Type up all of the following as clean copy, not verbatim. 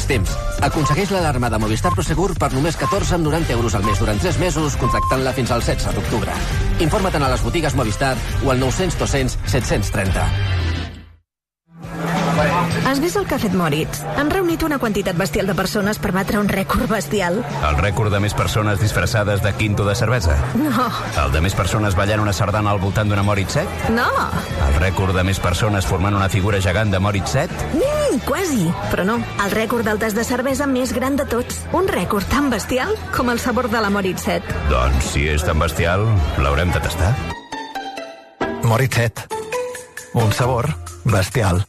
temps. Aconsegueix l'alarma de Movistar Prosegur per només 14,90 € al mes durant 3 mesos, contractant-la fins al 16 d'octubre. Informa't a les botigues Movistar o al 900 200 730. Has vist el que ha fet Moritz? Han reunit una quantitat bestial de persones per batre un rècord bestial. El rècord de més persones disfressades de quinto de cervesa? No. El de més persones ballant una sardana al voltant d'una Moritz 7? No. El rècord de més persones formant una figura gegant de Moritz 7? Quasi, però no. El rècord del tas de cervesa més gran de tots. Un rècord tan bestial com el sabor de la Moritz 7. Doncs, si és tan bestial, l'haurem de tastar. Moritz 7. Un sabor bestial.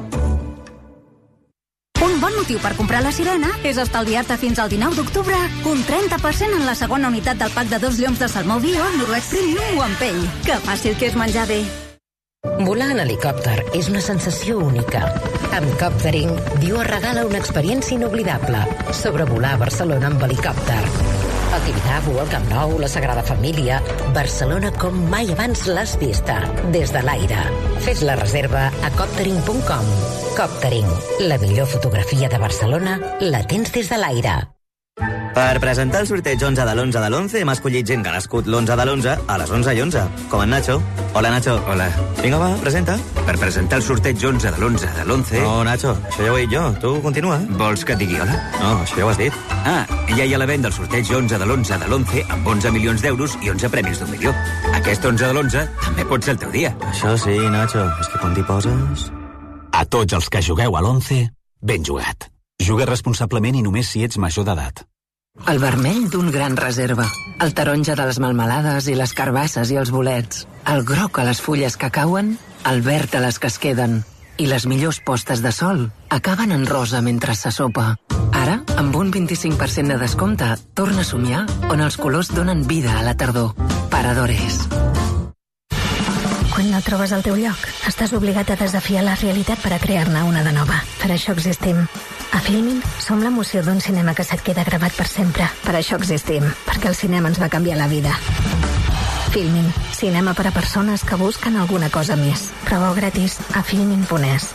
Un bon motiu per comprar la Sirena és estalviar-te fins al 19 d'octubre un 30% en la segona unitat del pack de 2 lloms de salmó bio, noruec premium o amb pell. Que fàcil que és menjar bé. Volar en helicòpter és una sensació única. Amb Coptering, Dior regala una experiència inoblidable. Sobrevolar Barcelona amb helicòpter. El Tibidabo, el Camp Nou, la Sagrada Família... Barcelona com mai abans l'has vista, des de l'aire. Fes la reserva a coptering.com. Coptering, la millor fotografia de Barcelona la tens des de l'aire. Per presentar el sorteig 11 de l'11 de l'11 hem escollit gent que ha nascut l'11 de l'11 a les 11:11, com en Nacho. Hola, Nacho. Hola. Vinga, va, presenta. Per presentar el sorteig 11 de l'11 de l'11... No, Nacho, això ja ho he dit jo. Tu continua. Vols que et digui hola? No, això ja ho has dit. Ah, ja hi ha la venda del sorteig 11 de l'11 de l'11 amb 11 milions d'euros i 11 premis d'1 milió. Aquest 11 de l'11 també pot ser el teu dia. Això sí, Nacho, és que quan t'hi poses... A tots els que jugueu a l'11, ben jugat. Juga responsablement i només si ets major d'edat. El vermell d'un gran reserva, el taronja de les melmelades i les carbasses i els bolets, el groc a les fulles que cauen, el verd a les que es queden, i les millors postes de sol acaben en rosa mentre se sopa. Ara, amb un 25% de descompte, torna a somiar on els colors donen vida a la tardor. Paradores. Quan no trobes el teu lloc, estàs obligat a desafiar la realitat per a crear-ne una de nova. Per això existim. A Filmin som l'emoció d'un cinema que se't queda gravat per sempre. Per això existim, perquè el cinema ens va canviar la vida. Filmin, cinema per a persones que busquen alguna cosa més. Prova gratis a filmin.es.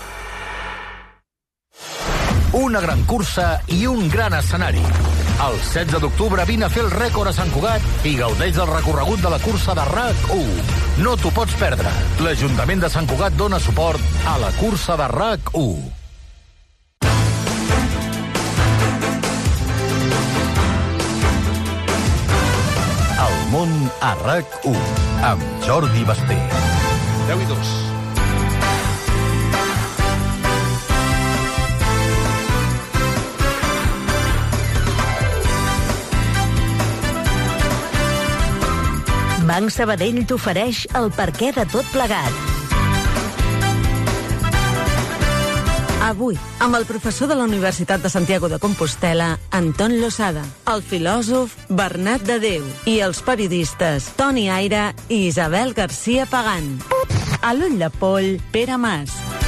Una gran cursa i un gran escenari. El 16 d'octubre vine a fer el rècord a Sant Cugat i gaudeix del recorregut de la cursa de RAC1. No t'ho pots perdre. L'Ajuntament de Sant Cugat dona suport a la cursa de RAC1. El món a RAC1 amb Jordi Basté. 10:02. Banc Sabadell t'ofereix el perquè de tot plegat. Avui, amb el professor de la Universitat de Santiago de Compostela, Anton Losada, el filòsof Bernat de Déu i els periodistes Toni Aire i Isabel García Pagán. A l'ull de poll, Pere Mas.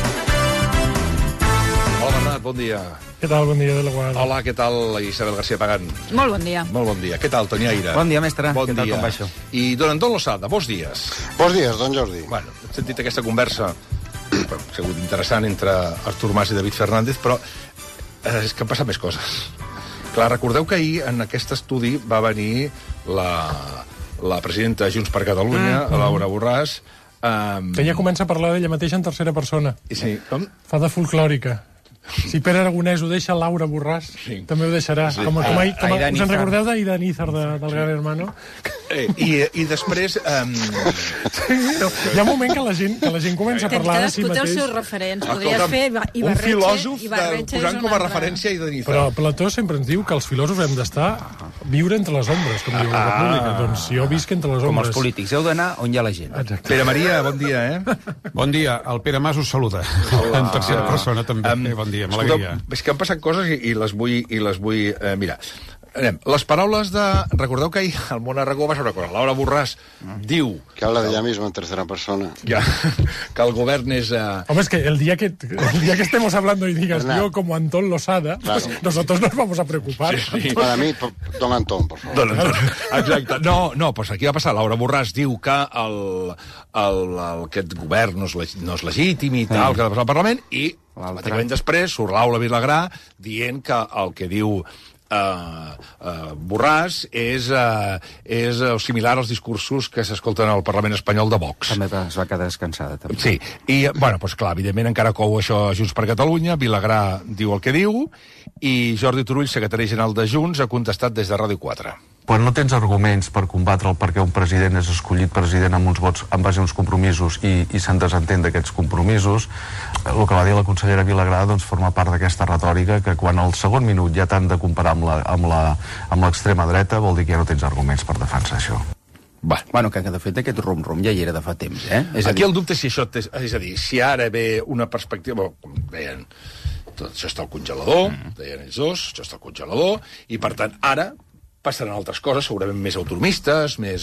Hola, Bernat, bon dia. Què tal? Bon dia de la Guarda. Hola, què tal, Isabel García Pagán? Molt bon dia. Molt bon dia. Què tal, Toni Aire? Bon dia, mestre. Bon què dia. tal, com va això? I don Anton Losada, bons dies. Bons dies, don Jordi. Bueno, hem sentit aquesta conversa, ha sigut interessant, entre Artur Mas i David Fernández, però és que han passat més coses. Clar, recordeu que ahir en aquest estudi va venir la presidenta de Junts per Catalunya, Laura Borràs. Que ja comença a parlar d'ella mateixa en tercera persona. Sí, com? Fa de folclòrica. Si Pere Aragonès ho deixa, Laura Borràs també ho deixarà. Sí. Com us en recordeu d'Aida Nízar del Gran Hermano? I després... Hi ha un moment que la gent comença a parlar de si mateix. els seus referents. Podries fer Ibarretxe. Un filòsof posant com a referència a Aida Nízar. Però Plató sempre ens diu que els filòsofs hem d'estar viure entre les ombres, com diu la República. Doncs jo visc entre les ombres. Com els polítics, heu d'anar on hi ha la gent. Exacte. Pere Maria, bon dia, Bon dia. El Pere Mas us saluda. En tercera persona, també. Bon dia, m'alegria. És que han passat coses i les vull mirar. Anem. Les paraules de... Recordeu que ahir el Món Aragó va ser una cosa. Laura Borràs diu... Que habla de ella misma en tercera persona. Que el govern és... Hombre, es que el día que estemos hablando y digas yo como Antón Losada, claro, pues nosotros nos vamos a preocupar. Sí. Para mí, don Antón, por favor. Don Antón. Exacte. No, pues aquí va passar. Laura Borràs diu que aquest govern no és legítim i tal, que ha de passar al Parlament, i pràcticament després surt Laura Vilagrà dient que el que diu Borràs és similar als discursos que s'escolten al Parlament espanyol de Vox. També es va quedar descansada, també. Sí, i, bueno, doncs clar, evidentment encara cou això a Junts per Catalunya, Vilagrà diu el que diu, i Jordi Turull, secretari general de Junts, ha contestat des de Ràdio 4. Quan no tens arguments per combatre el perquè un president és escollit president amb uns vots en base a uns compromisos i se'n desentén d'aquests compromisos, el que va dir la consellera Vilagrà doncs forma part d'aquesta retòrica que quan al segon minut ja t'han de comparar amb l'extrema dreta vol dir que ja no tens arguments per defensar això. Bueno, que de fet aquest rum-rum ja hi era de fa temps, Aquí el dubte és si això... És a dir, si ara ve una perspectiva... Com deien, tot això està al congelador, deien ells dos, això està al congelador, i per tant, ara passaran altres coses, segurament més autonomistes, més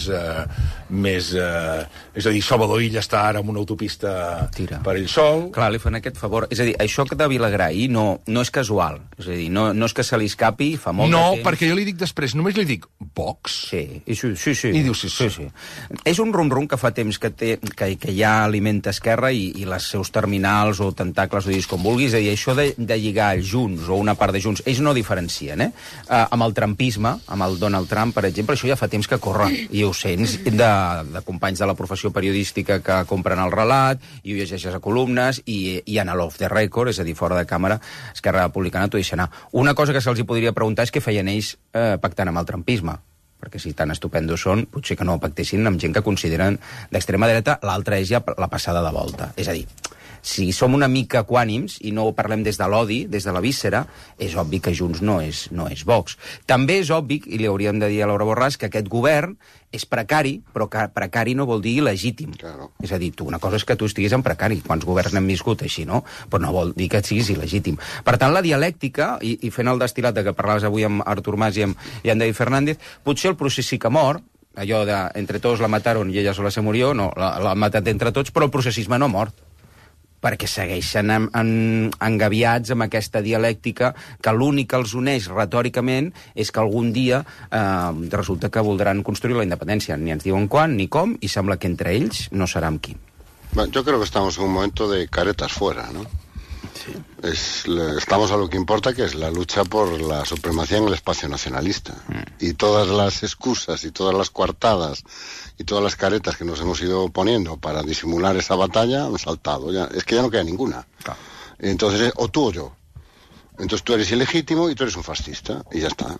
és a dir, Salvador Illa està ara en una autopista per ell sol. Clar, li fan aquest favor. És a dir, això de Vilagrà ahir no és casual. És a dir, no és que se li escapi, fa molt de temps. No, perquè jo li dic després, només li dic Vox. Sí. I diu sí. És un rum-rum que fa temps que ja alimenta Esquerra i les seus terminals o tentacles, o diguis com vulguis. És a dir, això de lligar Junts o una part de Junts, ells no diferencien, amb el trumpisme, amb el Donald Trump, per exemple, això ja fa temps que corre, i ho sents de companys de la professió periodística que compren el relat, i ho llegeixes a columnes, i en l'off the record, és a dir, fora de càmera, Esquerra Republicana t'ho deixa anar. Una cosa que se'ls podria preguntar és què feien ells pactant amb el trumpisme, perquè si tan estupendos són, potser que no pactessin amb gent que consideren d'extrema dreta, l'altra és ja la passada de volta. És a dir, si som una mica equànims i no parlem des de l'odi, des de la víscera, és obvi que Junts no és Vox. També és obvi, i li hauríem de dir a Laura Borràs, que aquest govern és precari, però que precari no vol dir il·legítim. Claro. És a dir, una cosa és que tu estiguis en precari, quants governs n'hem viscut així, no? Però no vol dir que siguis il·legítim. Per tant, la dialèctica, i fent el destil·lat de que parlaves avui amb Artur Mas i amb David Fernández, potser el procés sí que mor, allò de entre tots la mataron i ella sola se murió, no, l'ha matat entre tots, però el processisme no ha mort, perquè segueixen engaviats amb aquesta dialèctica que l'únic que els uneix retòricament és que algun dia resulta que voldran construir la independència. Ni ens diuen quan ni com, i sembla que entre ells no serà amb qui. Bueno, yo creo que estamos en un momento de caretas fuera, ¿no? Sí. Estamos a lo que importa, que es la lucha por la supremacía en el espacio nacionalista. Y todas las excusas y todas las coartadas y todas las caretas que nos hemos ido poniendo para disimular esa batalla han saltado. Es que ya no queda ninguna. Claro. Entonces, o tú o yo. Entonces tú eres ilegítimo y tú eres un fascista. Y ya está.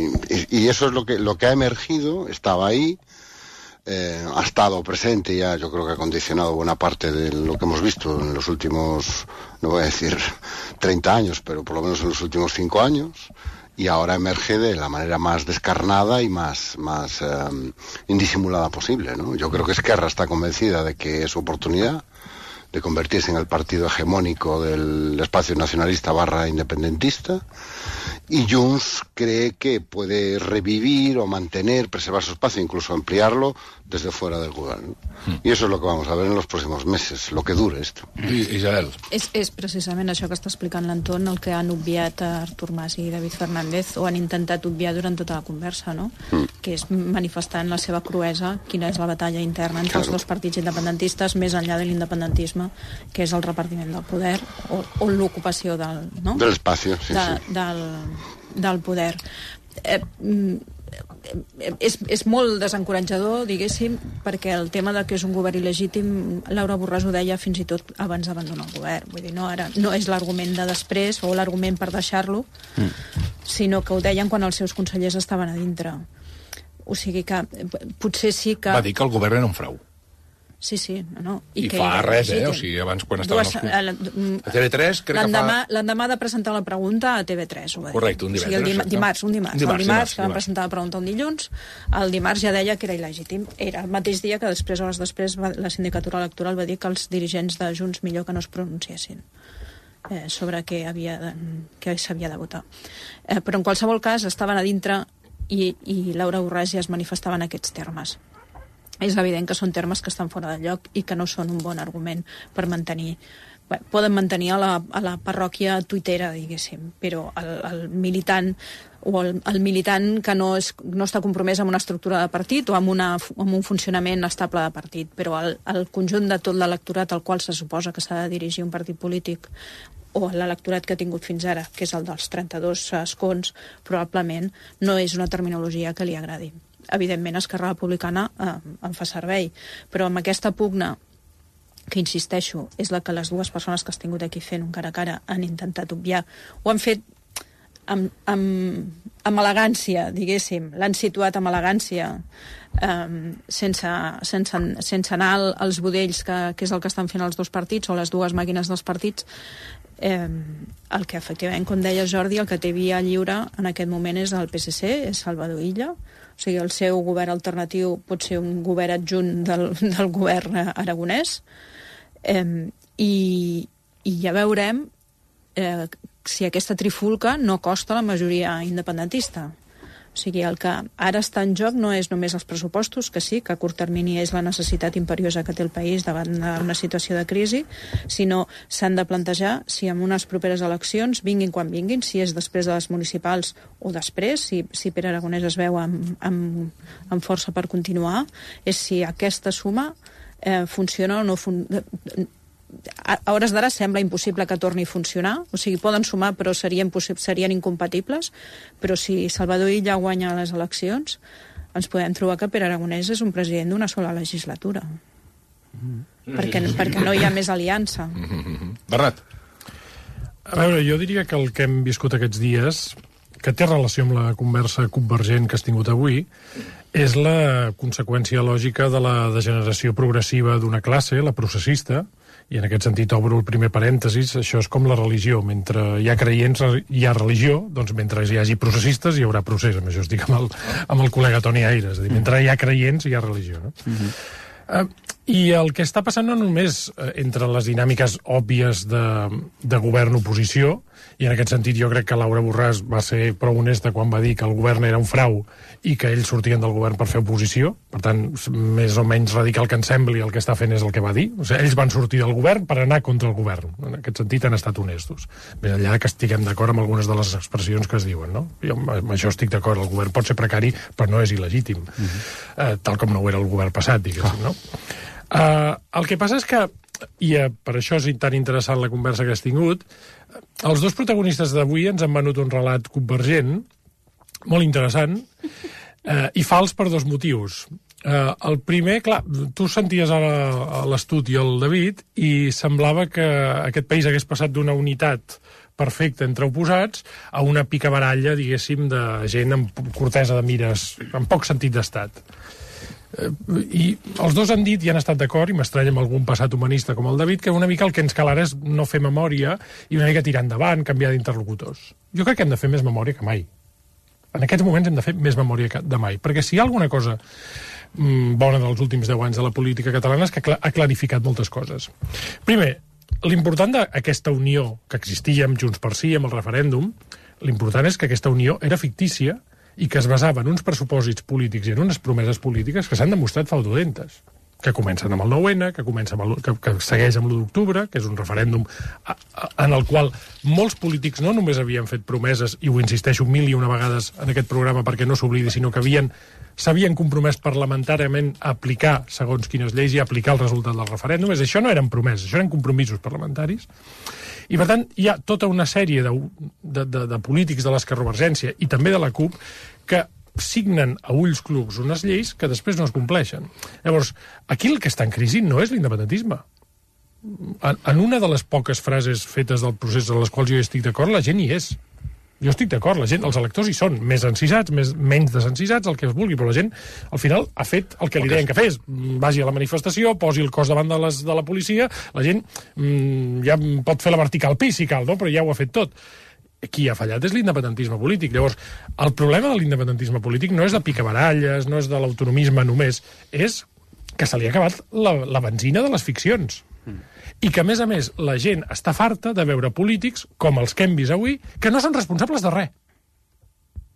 Y eso es lo que ha emergido, estaba ahí. Ha estado presente ya, yo creo que ha condicionado buena parte de lo que hemos visto en los últimos, no voy a decir 30 años, pero por lo menos en los últimos 5 años, y ahora emerge de la manera más descarnada y más indisimulada posible, ¿no? Yo creo que Esquerra está convencida de que es su oportunidad de convertirse en el partido hegemónico del espacio nacionalista / independentista, y Junts cree que puede revivir o mantener, preservar su espacio, incluso ampliarlo desde fuera del gobierno. Y eso es lo que vamos a ver en los próximos meses, lo que dure esto. Isabel. És precisament això que està explicant l'Anton, el que han obviat Artur Mas i David Fernández, o han intentat obviar durant tota la conversa, no? Que és manifestar en la seva cruesa quina és la batalla interna entre els dos partits independentistes, més enllà de l'independentisme, que és el repartiment del poder, o l'ocupació del... No? De l'espacio, sí, del poder. És molt desencoratjador, diguéssim, perquè el tema de que és un govern il·legítim, Laura Borràs ho deia fins i tot abans d'abandonar el govern. Vull dir, no és l'argument de després o l'argument per deixar-lo, sinó que ho deien quan els seus consellers estaven a dintre. O sigui que potser sí que... Va dir que el govern era un frau. Sí, no. I fa res, o sigui, abans quan estaven a TV3, crec que fa... L'endemà de presentar la pregunta a TV3, ho va dir. Correcte, un divendres. O sigui, el dimarts, que van presentar la pregunta un dilluns, el dimarts ja deia que era il·legítim. Era el mateix dia que després, hores després, la sindicatura electoral va dir que els dirigents de Junts millor que no es pronunciessin sobre què s'havia de votar. Però en qualsevol cas estaven a dintre i Laura Borràs ja es manifestava en aquests termes. És evident que són termes que estan fora de lloc i que no són un bon argument per mantenir. Bé, poden mantenir a la parròquia tuitera, diguéssim, però el militant o el militant que no està compromès amb una estructura de partit o amb un funcionament estable de partit, però el conjunt de tot l'electorat al qual se suposa que s'ha de dirigir un partit polític o l'electorat que ha tingut fins ara, que és el dels 32 escons, probablement no és una terminologia que li agradi. Evidentment, Esquerra Republicana en fa servei, però amb aquesta pugna, que insisteixo, és la que les dues persones que has tingut aquí fent un cara a cara han intentat obviar, ho han fet amb elegància, diguéssim, l'han situat amb elegància, sense anar als budells, que és el que estan fent els dos partits, o les dues màquines dels partits. El que efectivament, com deia Jordi, el que té via lliure en aquest moment és el PSC, és Salvador Illa. O sigui, el seu govern alternatiu pot ser un govern adjunt del govern aragonès, i ja veurem si aquesta trifulca no costa la majoria independentista. O sigui, el que ara està en joc no és només els pressupostos, que sí, que a curt termini és la necessitat imperiosa que té el país davant d'una situació de crisi, sinó s'han de plantejar si en unes properes eleccions, vinguin quan vinguin, si és després de les municipals o després, si Pere Aragonès es veu amb força per continuar, és si aquesta suma funciona o no funciona. A hores d'ara sembla impossible que torni a funcionar, o sigui, poden sumar però serien incompatibles, però si Salvador Illa guanya les eleccions, ens podem trobar que Pere Aragonès és un president d'una sola legislatura. Perquè no hi ha més aliança. Bernat. A veure, jo diria que el que hem viscut aquests dies, que té relació amb la conversa convergent que has tingut avui, és la conseqüència lògica de la degeneració progressiva d'una classe, la processista, i en aquest sentit obro el primer parèntesis, això és com la religió, mentre hi ha creients hi ha religió, doncs mentre hi hagi processistes hi haurà procés, amb això estic amb el col·lega Toni Aire, és a dir, mentre hi ha creients hi ha religió, no? I el que està passant no només entre les dinàmiques òbvies de govern-oposició, i en aquest sentit jo crec que Laura Borràs va ser prou honesta quan va dir que el govern era un frau i que ells sortien del govern per fer oposició, per tant, més o menys radical que ens sembli, el que està fent és el que va dir. O sigui, ells van sortir del govern per anar contra el govern. En aquest sentit han estat honestos. Més enllà que estiguem d'acord amb algunes de les expressions que es diuen, no? Jo amb això estic d'acord, el govern pot ser precari, però no és il·legítim, tal com no ho era el govern passat, diguéssim, no? El que passa és que, i per això és tan interessant la conversa que has tingut, els dos protagonistes d'avui ens han venut un relat convergent, molt interessant, i fals per dos motius. El primer, clar, tu senties ara l'Astut i el David i semblava que aquest país hagués passat d'una unitat perfecta entre oposats a una picabaralla, diguéssim, de gent amb cortesa de mires, amb poc sentit d'estat. I els dos han dit i han estat d'acord, i m'estranya amb algun passat humanista com el David, que una mica el que ens cal ara és no fer memòria i una mica tirar endavant, canviar d'interlocutors. Jo crec que hem de fer més memòria que mai. En aquests moments hem de fer més memòria que mai, perquè si hi ha alguna cosa bona dels últims 10 anys de la política catalana és que ha clarificat moltes coses. Primer, l'important d'aquesta unió que existia amb Junts per Sí, amb el referèndum, l'important és que aquesta unió era fictícia i que es basava en uns pressupòsits polítics i en unes promeses polítiques que s'han demostrat fraudulentes, que comencen amb el 9-N, que segueix amb l'1 d'octubre, que és un referèndum en el qual molts polítics no només havien fet promeses, i ho insisteixo 1001 vegades en aquest programa perquè no s'oblidi, sinó que s'havien compromès parlamentàriament a aplicar segons quines lleis i a aplicar el resultat del referèndum. Això no eren promeses, això eren compromisos parlamentaris. I, per tant, hi ha tota una sèrie de polítics de l'esquerrovergència i també de la CUP que signen a ulls clucs unes lleis que després no es compleixen. Llavors, aquí el que està en crisi no és l'independentisme. En una de les poques frases fetes del procés a les quals jo estic d'acord, la gent hi és. Jo estic d'acord, la gent, els electors hi són més encisats, menys desencisats, el que es vulgui, però la gent, al final, ha fet el que li deien que fes. Vagi a la manifestació, posi el cos davant de la policia, la gent ja pot fer la vertical pi, si cal, no? Però ja ho ha fet tot. Qui ha fallat és l'independentisme polític. Llavors, el problema de l'independentisme polític no és de picabaralles, no és de l'autonomisme només, és que se li ha acabat la benzina de les ficcions. I que, a més, la gent està farta de veure polítics, com els que hem vist avui, que no són responsables de res.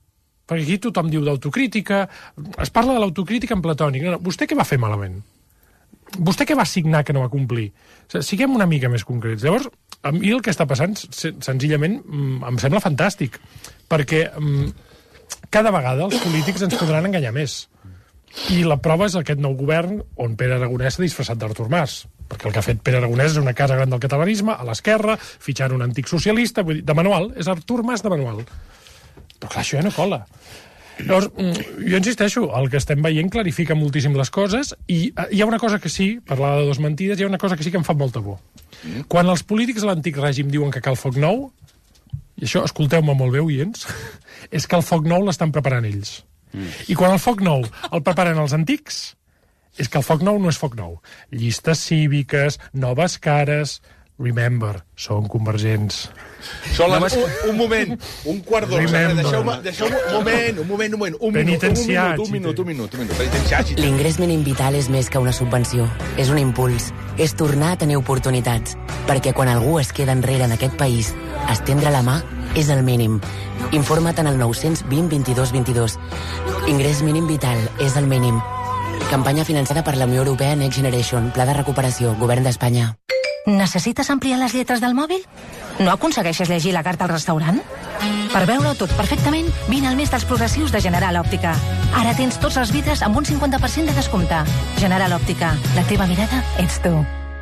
perquè aquí tothom diu d'autocrítica, es parla de l'autocrítica en platònic. No, vostè què va fer malament? Vostè què va signar que no va complir? O sigui, siguem una mica més concrets. Llavors, a mi el que està passant, senzillament, em sembla fantàstic, perquè cada vegada els polítics ens podran enganyar més. I la prova és aquest nou govern on Pere Aragonès s'ha disfressat d'Artur Mas, perquè el que ha fet Pere Aragonès és una casa gran del catalanisme, a l'esquerra, fitxant un antic socialista, vull dir, de manual, és Artur Mas de manual. Però clar, això ja no cola. Llavors, jo insisteixo, el que estem veient clarifica moltíssim les coses, i hi ha una cosa que sí, parlava de dos mentides, hi ha una cosa que sí que em fa molta por. Quan els polítics de l'antic règim diuen que cal foc nou, i això, escolteu-me molt bé, oients, és que el foc nou l'estan preparant ells. I quan el foc nou el preparen els antics, és que el foc nou no és foc nou. Llistes cíviques, noves cares... Remember, són convergents. Són un moment, un quart d'hora. Deixeu-me, un moment. Un minut. L'ingrés mínim vital és més que una subvenció. És un impuls. És tornar a tenir oportunitats. Perquè quan algú es queda enrere en aquest país, estendre la mà és el mínim. Informa't en el 920 22 22. Ingrés mínim vital és el mínim. Campanya finançada per la Unió Europea Next Generation. Pla de recuperació. Govern d'Espanya. Necessites ampliar les lletres del mòbil? No aconsegueixes llegir la carta al restaurant? Per veure-ho tot perfectament, vine al mes dels progressius de General Òptica. Ara tens tots els vidres amb un 50% de descompte. General Òptica. La teva mirada ets tu.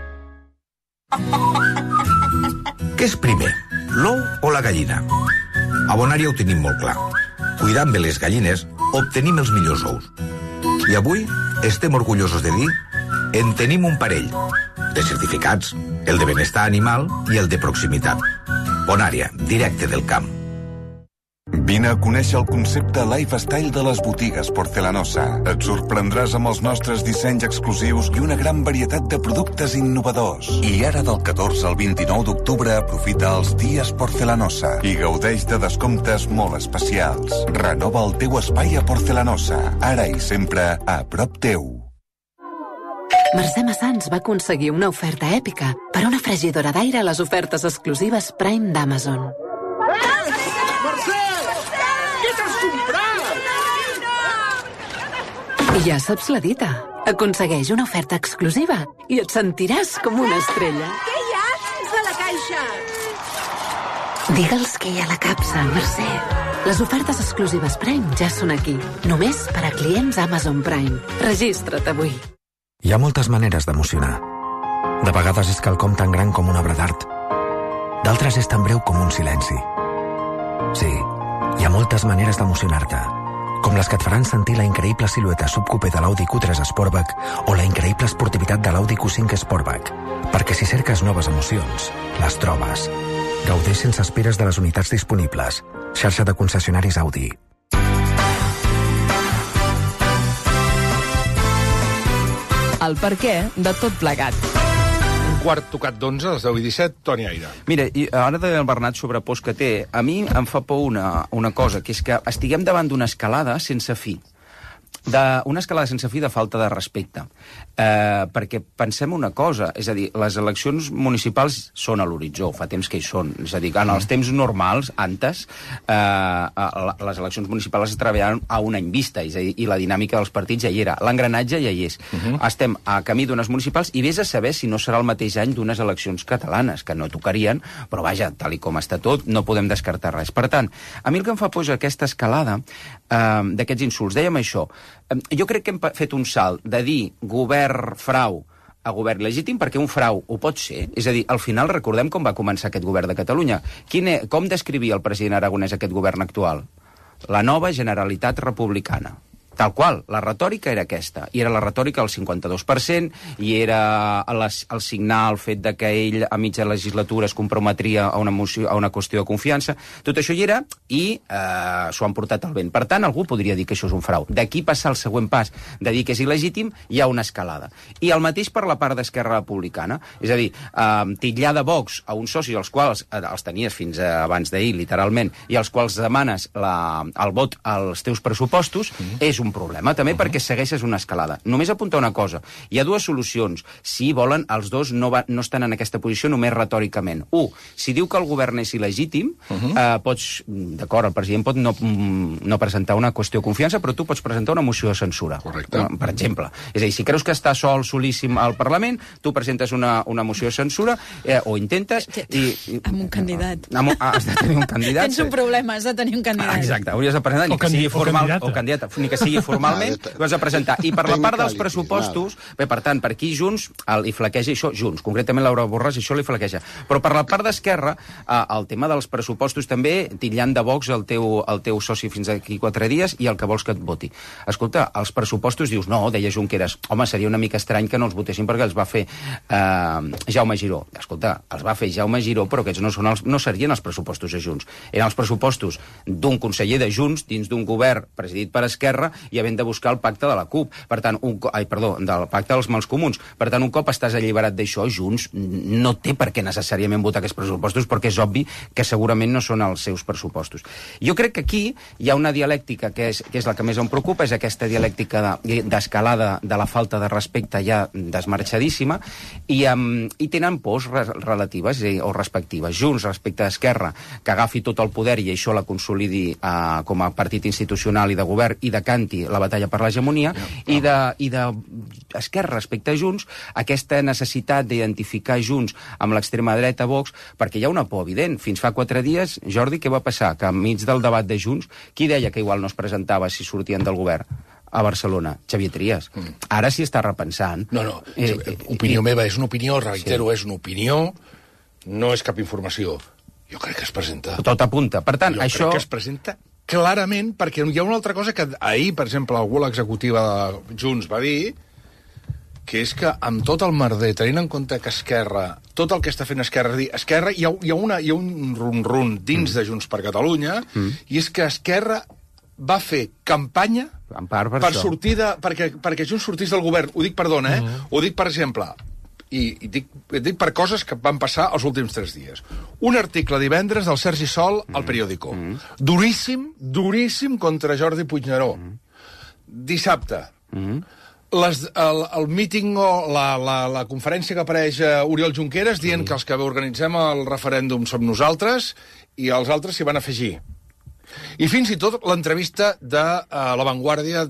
Què és primer, l'ou o la gallina? A Bonària ho tenim molt clar. Cuidant bé les gallines, obtenim els millors ous. I avui estem orgullosos de dir en tenim un parell de certificats, el de benestar animal i el de proximitat. Bonària, directe del camp. Vine a conèixer el concepte lifestyle de les botigues Porcelanosa. Et sorprendràs amb els nostres dissenys exclusius i una gran varietat de productes innovadors. I ara del 14 al 29 d'octubre aprofita els dies Porcelanosa i gaudeix de descomptes molt especials. Renova el teu espai a Porcelanosa, ara i sempre a prop teu. Mercè Massans va aconseguir una oferta èpica per una fregidora d'aire a les ofertes exclusives Prime d'Amazon. Mercè! Què t'has comprat? I ja saps la dita. Aconsegueix una oferta exclusiva i et sentiràs com una estrella. Què hi ha dins de la caixa? Digue'ls què hi ha a la capsa, Mercè. Les ofertes exclusives Prime ja són aquí. Només per a clients Amazon Prime. Registra't avui. Hi ha moltes maneres d'emocionar. De vegades és quelcom tan gran com una obra d'art. D'altres és tan breu com un silenci. Sí, hi ha moltes maneres d'emocionar-te, com les que et faran sentir la increïble silueta subcoupé de l'Audi Q3 Sportback o la increïble esportivitat de l'Audi Q5 Sportback. Perquè si cerques noves emocions, les trobes. Gaudeix sense esperes de les unitats disponibles. Xarxa de concessionaris Audi. El per què de tot plegat. Un quart tocat d'11, les 10:17, Toni Aire. Mira, i ara deia el Bernat sobre pors que té. A mi em fa por una cosa, que és que estiguem davant d'una escalada sense fi. Una escalada sense fi de falta de respecte. Perquè pensem una cosa, és a dir, les eleccions municipals són a l'horitzó, fa temps que hi són. És a dir, en els temps normals, antes, les eleccions municipals es treballaven a un any vista, és a dir, i la dinàmica dels partits ja hi era. L'engranatge ja hi és. Estem a camí d'unes municipals i vés a saber si no serà el mateix any d'unes eleccions catalanes, que no tocarien, però vaja, tal i com està tot, no podem descartar res. Per tant, a mi el que em fa por és aquesta escalada d'aquests insults. Dèiem això. Jo crec que hem fet un salt de dir govern frau a govern legítim, perquè un frau ho pot ser. És a dir, al final recordem com va començar aquest govern de Catalunya. Com descrivia el president Aragonès aquest govern actual? La nova Generalitat Republicana. Tal qual, la retòrica era aquesta. I era la retòrica del 52%, i era el signar el fet de que ell a mitja legislatura es comprometria a una qüestió de confiança. Tot això hi era i s'ho han portat al vent. Per tant, algú podria dir que això és un frau. D'aquí passar el següent pas, de dir que és il·legítim, hi ha una escalada. I el mateix per la part d'Esquerra Republicana. És a dir, titllar de Vox a uns socis els quals els tenies fins abans d'ahir, literalment, i als quals demanes el vot als teus pressupostos, és un un problema, també perquè segueixes una escalada. Només apuntar una cosa, hi ha dues solucions. Si volen, els dos no estan en aquesta posició només retòricament. Si diu que el govern és il·legítim, pots, d'acord, el president pot no presentar una qüestió de confiança, però tu pots presentar una moció de censura. Correcte. Per exemple. És a dir, si creus que està solíssim al Parlament, tu presentes una moció de censura, o intentes... Amb un candidat. Has de tenir un candidat. Tens un problema, has de tenir un candidat. Exacte, hauries de presentar, ni que sigui formal, o candidata, ni que sigui formalment, ho has de presentar. I per la part dels pressupostos, bé, per tant, per aquí Junts li flaqueja això, Junts, concretament Laura Borràs, això li flaqueja. Però per la part d'Esquerra, el tema dels pressupostos també, titllant de Vox el teu soci fins aquí 4 dies i el que vols que et voti. Escolta, els pressupostos dius, no, deia Junqueras, home, seria una mica estrany que no els votessin perquè els va fer Jaume Giró. Escolta, els va fer Jaume Giró, però aquests no serien els pressupostos de Junts. Eren els pressupostos d'un conseller de Junts dins d'un govern presidit per Esquerra i havent de buscar el pacte de la CUP. Per tant, del pacte dels mals comuns. Per tant, un cop estàs alliberat d'això, Junts no té per què necessàriament votar aquests pressupostos perquè és obvi que segurament no són els seus pressupostos. Jo crec que aquí hi ha una dialèctica que és la que més em preocupa, és aquesta dialèctica d'escalada de la falta de respecte ja desmarxadíssima i tenen pors relatives o respectives. Junts respecte a Esquerra, que agafi tot el poder i això la consolidi com a partit institucional i de govern i decanti la batalla per l'hegemonia, i d'Esquerra respecte a Junts, aquesta necessitat d'identificar Junts amb l'extrema dreta, Vox, perquè hi ha una por evident. Fins fa 4 dies, Jordi, què va passar? Que enmig del debat de Junts, qui deia que igual no es presentava si sortien del govern? A Barcelona, Xavier Trias. Ara s'hi està repensant. No, opinió meva, és una opinió, reitero, és una opinió, no és cap informació. Jo crec que es presenta. Tot apunta. Per tant, això... crec que es presenta clarament, perquè hi ha una altra cosa que ahir, per exemple, algú a l'executiva de Junts va dir, que és que amb tot el merder, tenint en compte que Esquerra, tot el que està fent Esquerra, Esquerra hi ha un run-run dins de Junts per Catalunya, i és que Esquerra va fer campanya per sortir perquè Junts sortís del govern. Ho dic, perdona, ho dic, per exemple, i dic per coses que van passar els últims 3 dies. Un article divendres del Sergi Sol al Periódico. Duríssim contra Jordi Puigneró. Dissabte. El míting o la conferència que apareix Oriol Junqueras dient que els que organitzem el referèndum som nosaltres i els altres s'hi van afegir. I fins i tot l'entrevista de La Vanguardia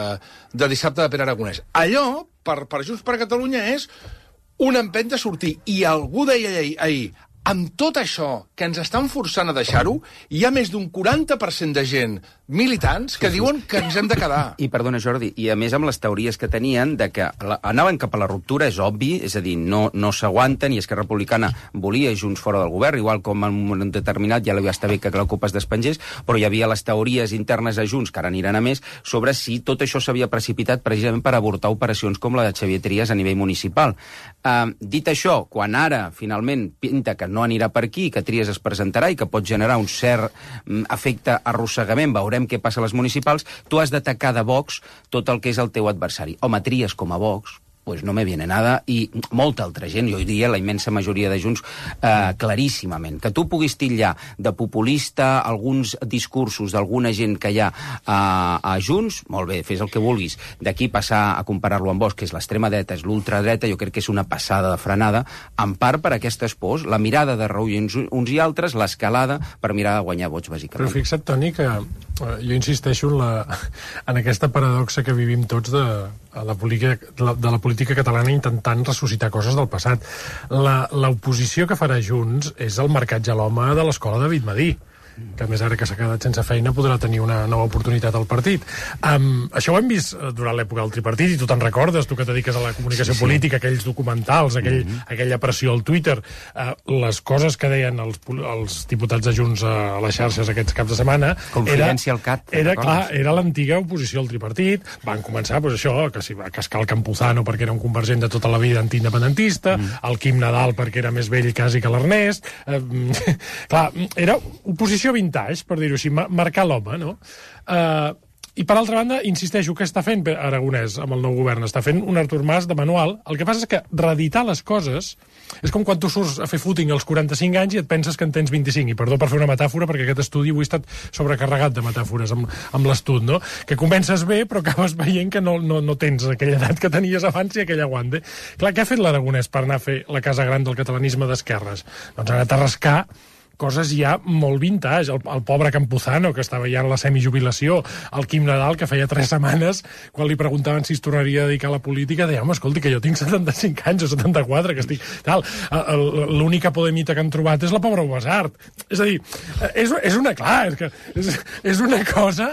de dissabte de Pere Aragonès. Allò, per Junts per Catalunya, és una empenta a sortir. I algú deia ahir, amb tot això que ens estan forçant a deixar-ho, hi ha més d'un 40% de gent militants que diuen que ens hem de quedar. I perdona, Jordi, i a més amb les teories que tenien de que anaven cap a la ruptura, és obvi, és a dir, no s'aguanten, i Esquerra Republicana volia Junts fora del govern, igual com en un moment determinat ja l'havia estat bé que la CUP es despengés, però hi havia les teories internes a Junts, que ara aniran a més, sobre si tot això s'havia precipitat precisament per avortar operacions com la de Xavier Trias a nivell municipal. Dit això, quan ara finalment pinta que no anirà per aquí, que Trias es presentarà i que pot generar un cert efecte arrossegament, veurem què passa a les municipals, tu has d'atacar de Vox tot el que és el teu adversari. Home, Trias com a Vox, pues no me viene nada, i molta altra gent, jo diria la immensa majoria de Junts, claríssimament. Que tu puguis titllar de populista alguns discursos d'alguna gent que hi ha a Junts, molt bé, fes el que vulguis. D'aquí passar a comparar-lo amb Vox, que és l'extrema dreta, és l'ultradreta, jo crec que és una passada de frenada, en part per aquestes pors, la mirada de reullir uns i altres, l'escalada per mirar de guanyar vots, bàsicament. Però fixa't, Toni, que jo insisteixo en aquesta paradoxa que vivim tots de la política catalana intentant ressuscitar coses del passat. L'oposició que farà Junts és el marcatge a l'home de l'escola David Madí, que a més ara que s'ha quedat sense feina podrà tenir una nova oportunitat al partit. Això ho hem vist durant l'època del tripartit, i tu te'n recordes, tu que et dediques a la comunicació política, aquells documentals, aquella pressió al Twitter, les coses que deien els diputats de Junts a les xarxes aquests caps de setmana... Confidència al CAT. Era l'antiga oposició al tripartit. Van començar, doncs això, que s'hi va cascar el Campuzano perquè era un convergent de tota la vida antiindependentista, el Quim Nadal perquè era més vell quasi que l'Ernest... Clar, era oposició vintage, per dir-ho així, marcar l'home, no? I, per altra banda, insisteixo, què està fent Aragonès amb el nou govern? Està fent un Artur Mas de manual. El que passa és que reeditar les coses és com quan tu surts a fer footing als 45 anys i et penses que en tens 25. I perdó per fer una metàfora, perquè aquest estudi avui ha estat sobrecarregat de metàfores amb l'estudi, no? Que comences bé, però acabes veient que no tens aquella edat que tenies abans i aquell aguante. Clar, què ha fet l'Aragonès per anar a fer la casa gran del catalanisme d'esquerres? Doncs ha anat a rascar coses ja molt vintage. El pobre Campuzano, que estava ja en la semijubilació, el Quim Nadal, que feia 3 setmanes, quan li preguntaven si es tornaria a dedicar a la política, deia, home, escolti, que jo tinc 75 anys o 74, que estic... Tal. L'única podemita que han trobat és la pobra Ubasart. És a dir, és una cosa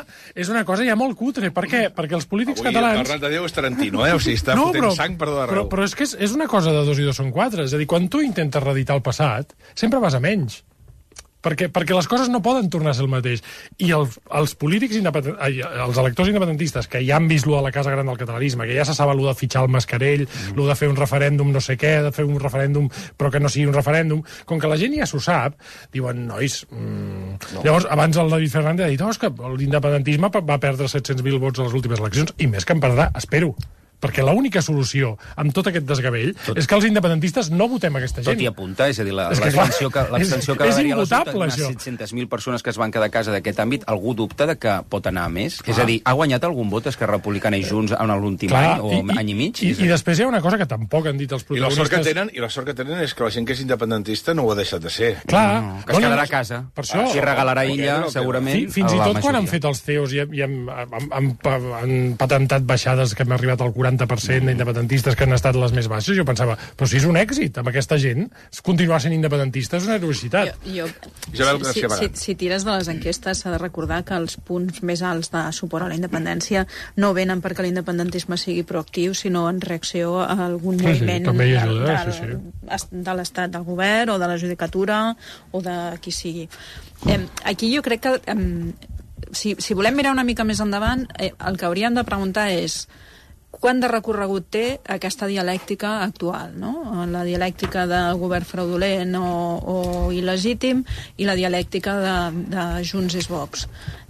ja molt cutre. Per què? Perquè els polítics catalans... Avui el Bernat de Déu és Tarantino, O sigui, està fotent sang per tota raó. Però és que és una cosa de 2 i 2 són 4. És a dir, quan tu intentes reeditar el passat, sempre vas a menys. Perquè les coses no poden tornar a ser el mateix. I els polítics els electors independentistes que ja han vist lo de la Casa Gran del Catalanisme, que ja se saben lo de fitxar el Mascarell, lo de fer un referèndum no sé què, de fer un referèndum però que no sigui un referèndum, com que la gent ja s'ho sap, diuen, nois... No. Llavors, abans el David Fernández ha dit, és que l'independentisme va perdre 700.000 vots a les últimes eleccions, i més que en perdrà, espero. Perquè l'única solució amb tot aquest desgavell és que els independentistes no votem aquesta gent. Tot i apuntar, és a dir, l'extensió que va haver-hi a les últimes 700.000 persones que es van quedar a casa d'aquest àmbit, algú dubta de que pot anar a més? És a dir, ha guanyat algun vot Esquerra Republicana i Junts en l'últim any o any i mig? I després hi ha una cosa que tampoc han dit els protagonistes... I la sort que tenen és que la gent que és independentista no ho ha deixat de ser. Clar. Que es quedarà a casa. Per això. Si regalarà illa, segurament... Fins i tot quan han fet els CEOs i han patentat baixades que hem arribat al 40% d'independentistes que han estat les més baixes, jo pensava, però si és un èxit amb aquesta gent, continuar sent independentista és una heroïcitat. Si tires de les enquestes, s'ha de recordar que els punts més alts de suport a la independència no venen perquè l'independentisme sigui proactiu, sinó en reacció a algun moviment de l'Estat, del govern o de la judicatura o de qui sigui. Aquí jo crec que si volem mirar una mica més endavant, el que hauríem de preguntar és quant de recorregut té aquesta dialèctica actual, no? La dialèctica de govern fraudulent o il·legítim i la dialèctica de Junts és Vox.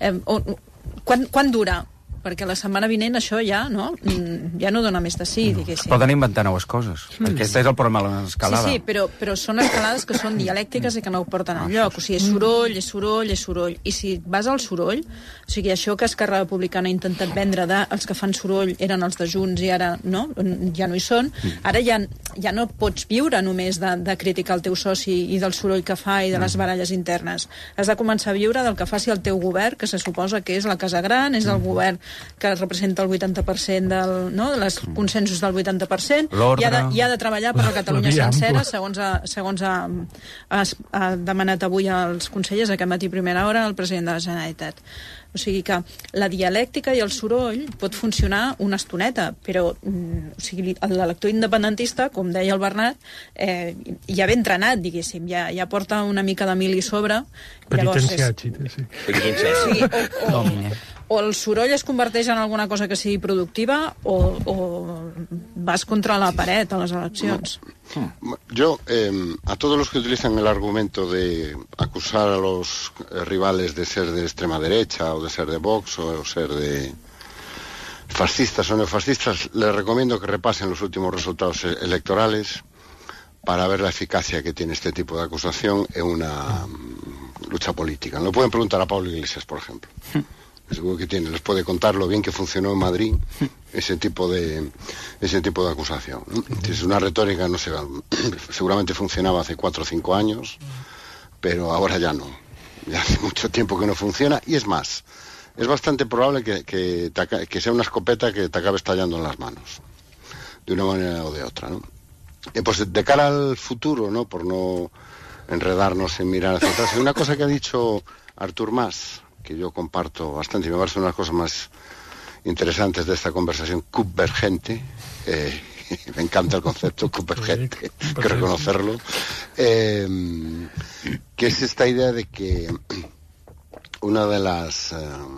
Quan dura? Perquè la setmana vinent això ja no dona més de sí, diguéssim. Poden inventar noves coses. Aquest és el problema de l'escalada. Sí, però són escalades que són dialèctiques i que no ho porten enlloc. O sigui, és soroll, és soroll, és soroll. I si vas al soroll, o sigui, això que Esquerra Republicana ha intentat vendre els que fan soroll eren els de Junts i ara no, ja no hi són, ara ja no pots viure només de criticar el teu soci i del soroll que fa i de les baralles internes. Has de començar a viure del que faci el teu govern, que se suposa que és la Casa Gran, és el govern que representa el 80% de les consensos del 80%, i ha de treballar per la Catalunya sencera, segons ha demanat avui als consellers aquest matí a primera hora el president de la Generalitat. O sigui que la dialèctica i el soroll pot funcionar una estoneta, però l'elector independentista, com deia el Bernat, ja ve entrenat, diguéssim, ja porta una mica de mili sobre. Penitenciat, sí. O el soroll es converteix en alguna cosa que sigui productiva o vas contra la paret a les eleccions. Yo, a todos los que utilizan el argumento de acusar a los rivales de ser de extrema derecha o de ser de Vox o ser de fascistas o neofascistas, les recomiendo que repasen los últimos resultados electorales para ver la eficacia que tiene este tipo de acusación en una lucha política. No pueden preguntar a Pablo Iglesias, por ejemplo. Seguro que les puede contar lo bien que funcionó en Madrid ese tipo de acusación, ¿no? Es una retórica, no sé, seguramente funcionaba hace 4 o 5 años, pero ahora ya no. Ya hace mucho tiempo que no funciona, y es más, es bastante probable que sea una escopeta que te acabe estallando en las manos, de una manera o de otra, ¿no? Pues de cara al futuro, ¿no? Por no enredarnos en mirar hacia atrás, hay una cosa que ha dicho Artur Mas, que yo comparto bastante y me parece una de las cosas más interesantes de esta conversación convergente. Me encanta el concepto convergente, hay que reconocerlo. Que es esta idea de que una de las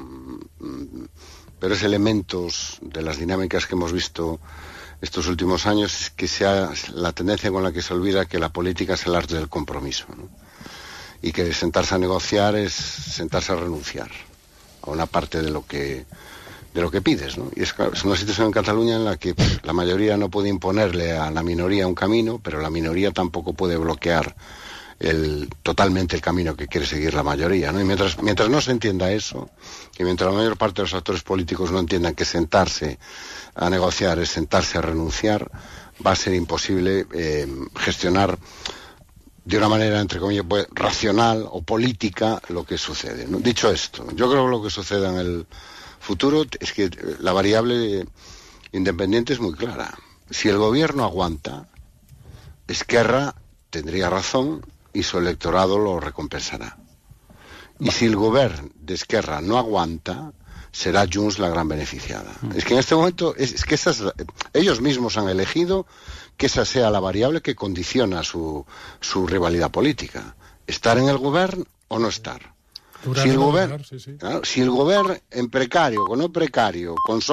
peores elementos de las dinámicas que hemos visto estos últimos años es que sea la tendencia con la que se olvida que la política es el arte del compromiso, ¿no? Y que sentarse a negociar es sentarse a renunciar a una parte de lo que lo que pides, ¿no? Y es una situación en Cataluña en la que la mayoría no puede imponerle a la minoría un camino, pero la minoría tampoco puede bloquear totalmente el camino que quiere seguir la mayoría, ¿no? Y mientras no se entienda eso, y mientras la mayor parte de los actores políticos no entiendan que sentarse a negociar es sentarse a renunciar, va a ser imposible gestionar de una manera, entre comillas, racional o política lo que sucede, ¿no? Dicho esto, yo creo que lo que sucede en el futuro es que la variable independiente es muy clara. Si el gobierno aguanta, Esquerra tendría razón y su electorado lo recompensará. Y si el gobierno de Esquerra no aguanta, será Junts la gran beneficiada. Es que en este momento, ellos mismos han elegido que esa sea la variable que condiciona su rivalidad política. Estar en el gobierno o no estar. Si el gobierno en precario, o no precario,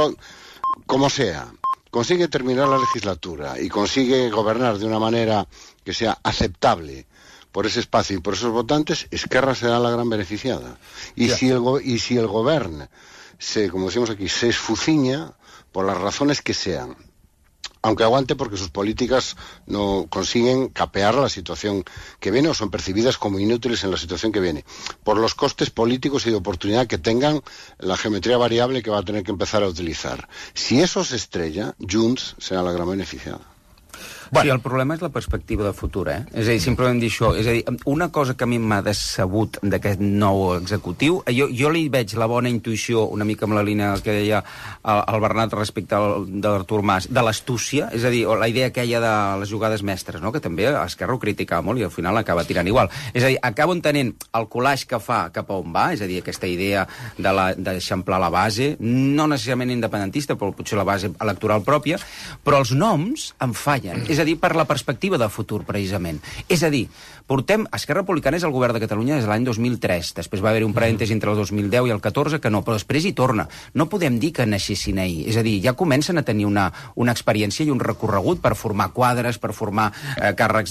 como sea, consigue terminar la legislatura y consigue gobernar de una manera que sea aceptable por ese espacio y por esos votantes, Esquerra será la gran beneficiada. Y si el gobierno como decimos aquí, se esfuciña por las razones que sean, aunque aguante porque sus políticas no consiguen capear la situación que viene o son percibidas como inútiles en la situación que viene, por los costes políticos y de oportunidad que tengan la geometría variable que va a tener que empezar a utilizar. Si eso se estrella, Junts serà la gran beneficiada. Sí, el problema és la perspectiva de futur, eh? És a dir, simplement dir això. És a dir, una cosa que a mi m'ha decebut d'aquest nou executiu, jo li veig la bona intuïció, una mica amb la línia que deia el Bernat respecte de l'Artur Mas, de l'astúcia, és a dir, la idea aquella de les jugades mestres, no? Que també Esquerra ho criticava molt i al final acaba tirant igual. És a dir, acabo entenent el collage que fa cap a on va, és a dir, aquesta idea d'eixamplar la base, no necessàriament independentista, però potser la base electoral pròpia, però els noms em fallen. És a dir, per la perspectiva de futur, precisament. És a dir, Esquerra Republicana és el govern de Catalunya des de l'any 2003. Després va haver-hi un parèntesi entre el 2010 i el 14 que no, però després hi torna. No podem dir que naixessin ahir. És a dir, ja comencen a tenir una experiència i un recorregut per formar quadres, per formar càrrecs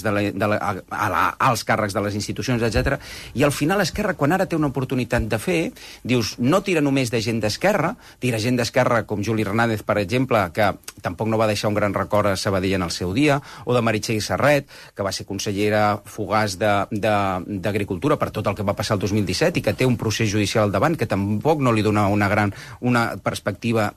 alts càrrecs de les institucions, etc. I al final Esquerra, quan ara té una oportunitat de fer, dius, no tira només de gent d'Esquerra, tira gent d'Esquerra com Juli Hernández, per exemple, que tampoc no va deixar un gran record a Sabadell en el seu dia, o de Meritxell Serret, que va ser consellera fugaç d'Agricultura per tot el que va passar el 2017 i que té un procés judicial al davant que tampoc no li dona una perspectiva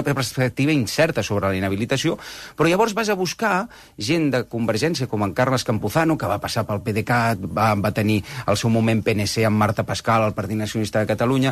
incerta sobre la inhabilitació, però llavors vas a buscar gent de Convergència com en Carles Campuzano, que va passar pel PDeCAT, va tenir el seu moment PNC amb Marta Pascal al Partit Nacionalista de Catalunya,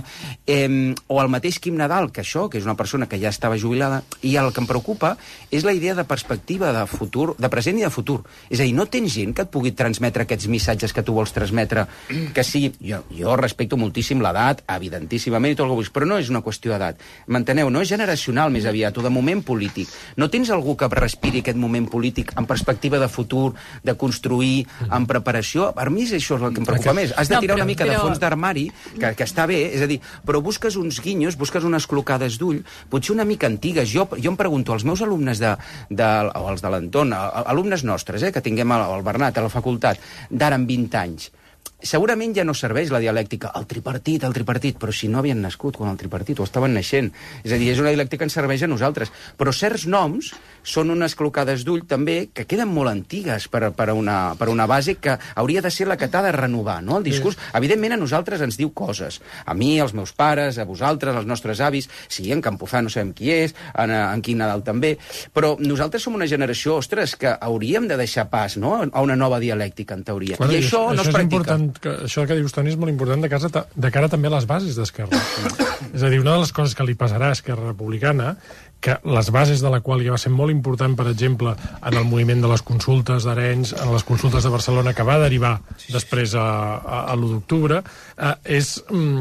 o el mateix Quim Nadal, que és una persona que ja estava jubilada, i el que em preocupa és la idea de perspectiva de futur, de present i de futur. És a dir, no tens gent que et pugui transmetre aquests missatges que tu vols transmetre, que sí, jo respecto moltíssim l'edat, evidentíssimament, i tot el que vull, però no és una qüestió d'edat. M'enteneu? No és generacional més aviat, o de moment polític. No tens algú que respiri aquest moment polític en perspectiva de futur, de construir, en preparació? Per mi és això el que em preocupa més. Has de tirar una mica de fons d'armari, que està bé, és a dir, però busques uns guinyos, busques unes clocades d'ull, potser una mica antigues. Jo em pregunto, als meus alumnes o els de l'entorn, alumnes nostres, que tinguem el Bernat a la facultat, d'ara en 20 anys, segurament ja no serveix la dialèctica, el tripartit, però si no havien nascut quan el tripartit, o estaven naixent. És a dir, és una dialèctica que ens serveix a nosaltres. Però certs noms són unes clocades d'ull també que queden molt antigues per a una base que hauria de ser la que t'ha de renovar, no? El discurs, evidentment, a nosaltres ens diu coses. A mi, als meus pares, a vosaltres, als nostres avis, sí, en Campuzano sabem qui és, en Quim Nadal també, però nosaltres som una generació, ostres, que hauríem de deixar pas, no?, a una nova dialèctica, en teoria. I això no es practica. Això que dius, Toni, és molt important de cara també a les bases d'Esquerra. És a dir, una de les coses que li passarà a Esquerra Republicana, que les bases de la qual ja va ser molt important, per exemple, en el moviment de les consultes d'Arenys, en les consultes de Barcelona, que va derivar després a l'1 d'octubre, és...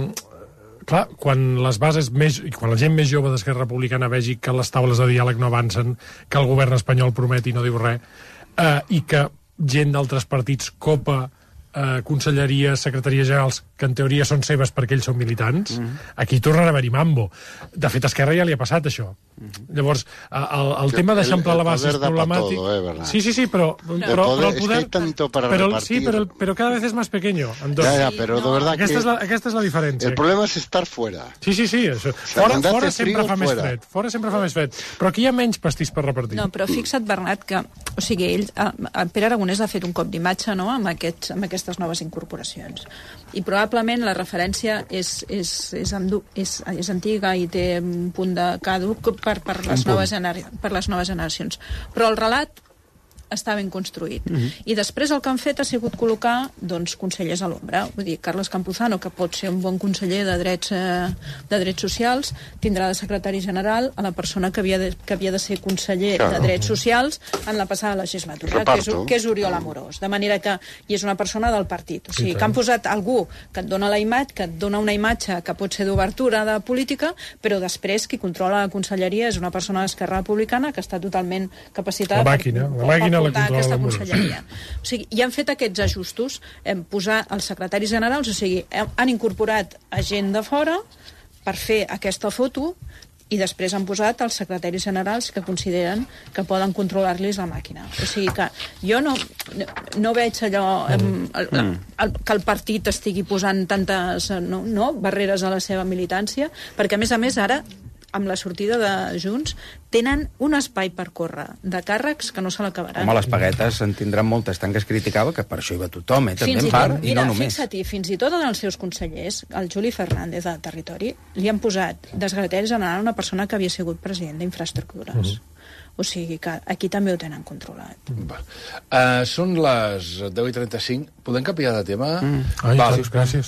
Clar, quan les bases quan la gent més jove d'Esquerra Republicana vegi que les taules de diàleg no avancen, que el govern espanyol promet i no diu res, i que gent d'altres partits copa conselleries, secretaries generals, que en teoria són seves perquè ells són militants, aquí tornarà a haver-hi mambo. De fet, a Esquerra ja li ha passat això. Llavors, el tema d'eixamplar la base és problemàtic. Sí, però el poder... Pero cada vez es más pequeño. Pero de verdad aquesta és la diferència. El problema és estar fuera. Sí, això. Fora sempre fa més fred. Fora sempre fa més fred. Però aquí hi ha menys pastís per repartir. No, però fixa't, Bernat, que ell, Pere Aragonès ha fet un cop d'imatge, no?, amb aquestes noves incorporacions. I probablement la referència és antiga i té un punt de caduc per les noves generacions. Però el relat està ben construït. I després el que han fet ha sigut col·locar, doncs, consellers a l'ombra. Vull dir, Carles Campuzano, que pot ser un bon conseller de drets socials, tindrà de secretari general a la persona que havia de ser conseller de drets socials en la passada legislatura, que és Oriol Amorós. De manera que, i és una persona del partit. O sigui, que han posat algú que et dona una imatge que pot ser d'obertura de política, però després qui controla la conselleria és una persona d'Esquerra Republicana que està totalment capacitada per portar aquesta conselleria. O sigui, i han fet aquests ajustos, posar els secretaris generals, o sigui, han incorporat a gent de fora per fer aquesta foto i després han posat els secretaris generals que consideren que poden controlar-los la màquina. O sigui que jo no veig allò que el partit estigui posant tantes barreres a la seva militància, perquè a més ara amb la sortida de Junts, tenen un espai per córrer de càrrecs que no se l'acabaran. Home, les paguetes en tindran moltes, tant que es criticava que per això hi va tothom, també en part, i no només. Fixa't, fins i tot en els seus consellers, el Juli Fernández de Territori, li han posat de secretari general una persona que havia sigut president d'Infraestructures. O sigui que aquí també ho tenen controlat. Són les 10:35. Podem canviar de tema? Gràcies.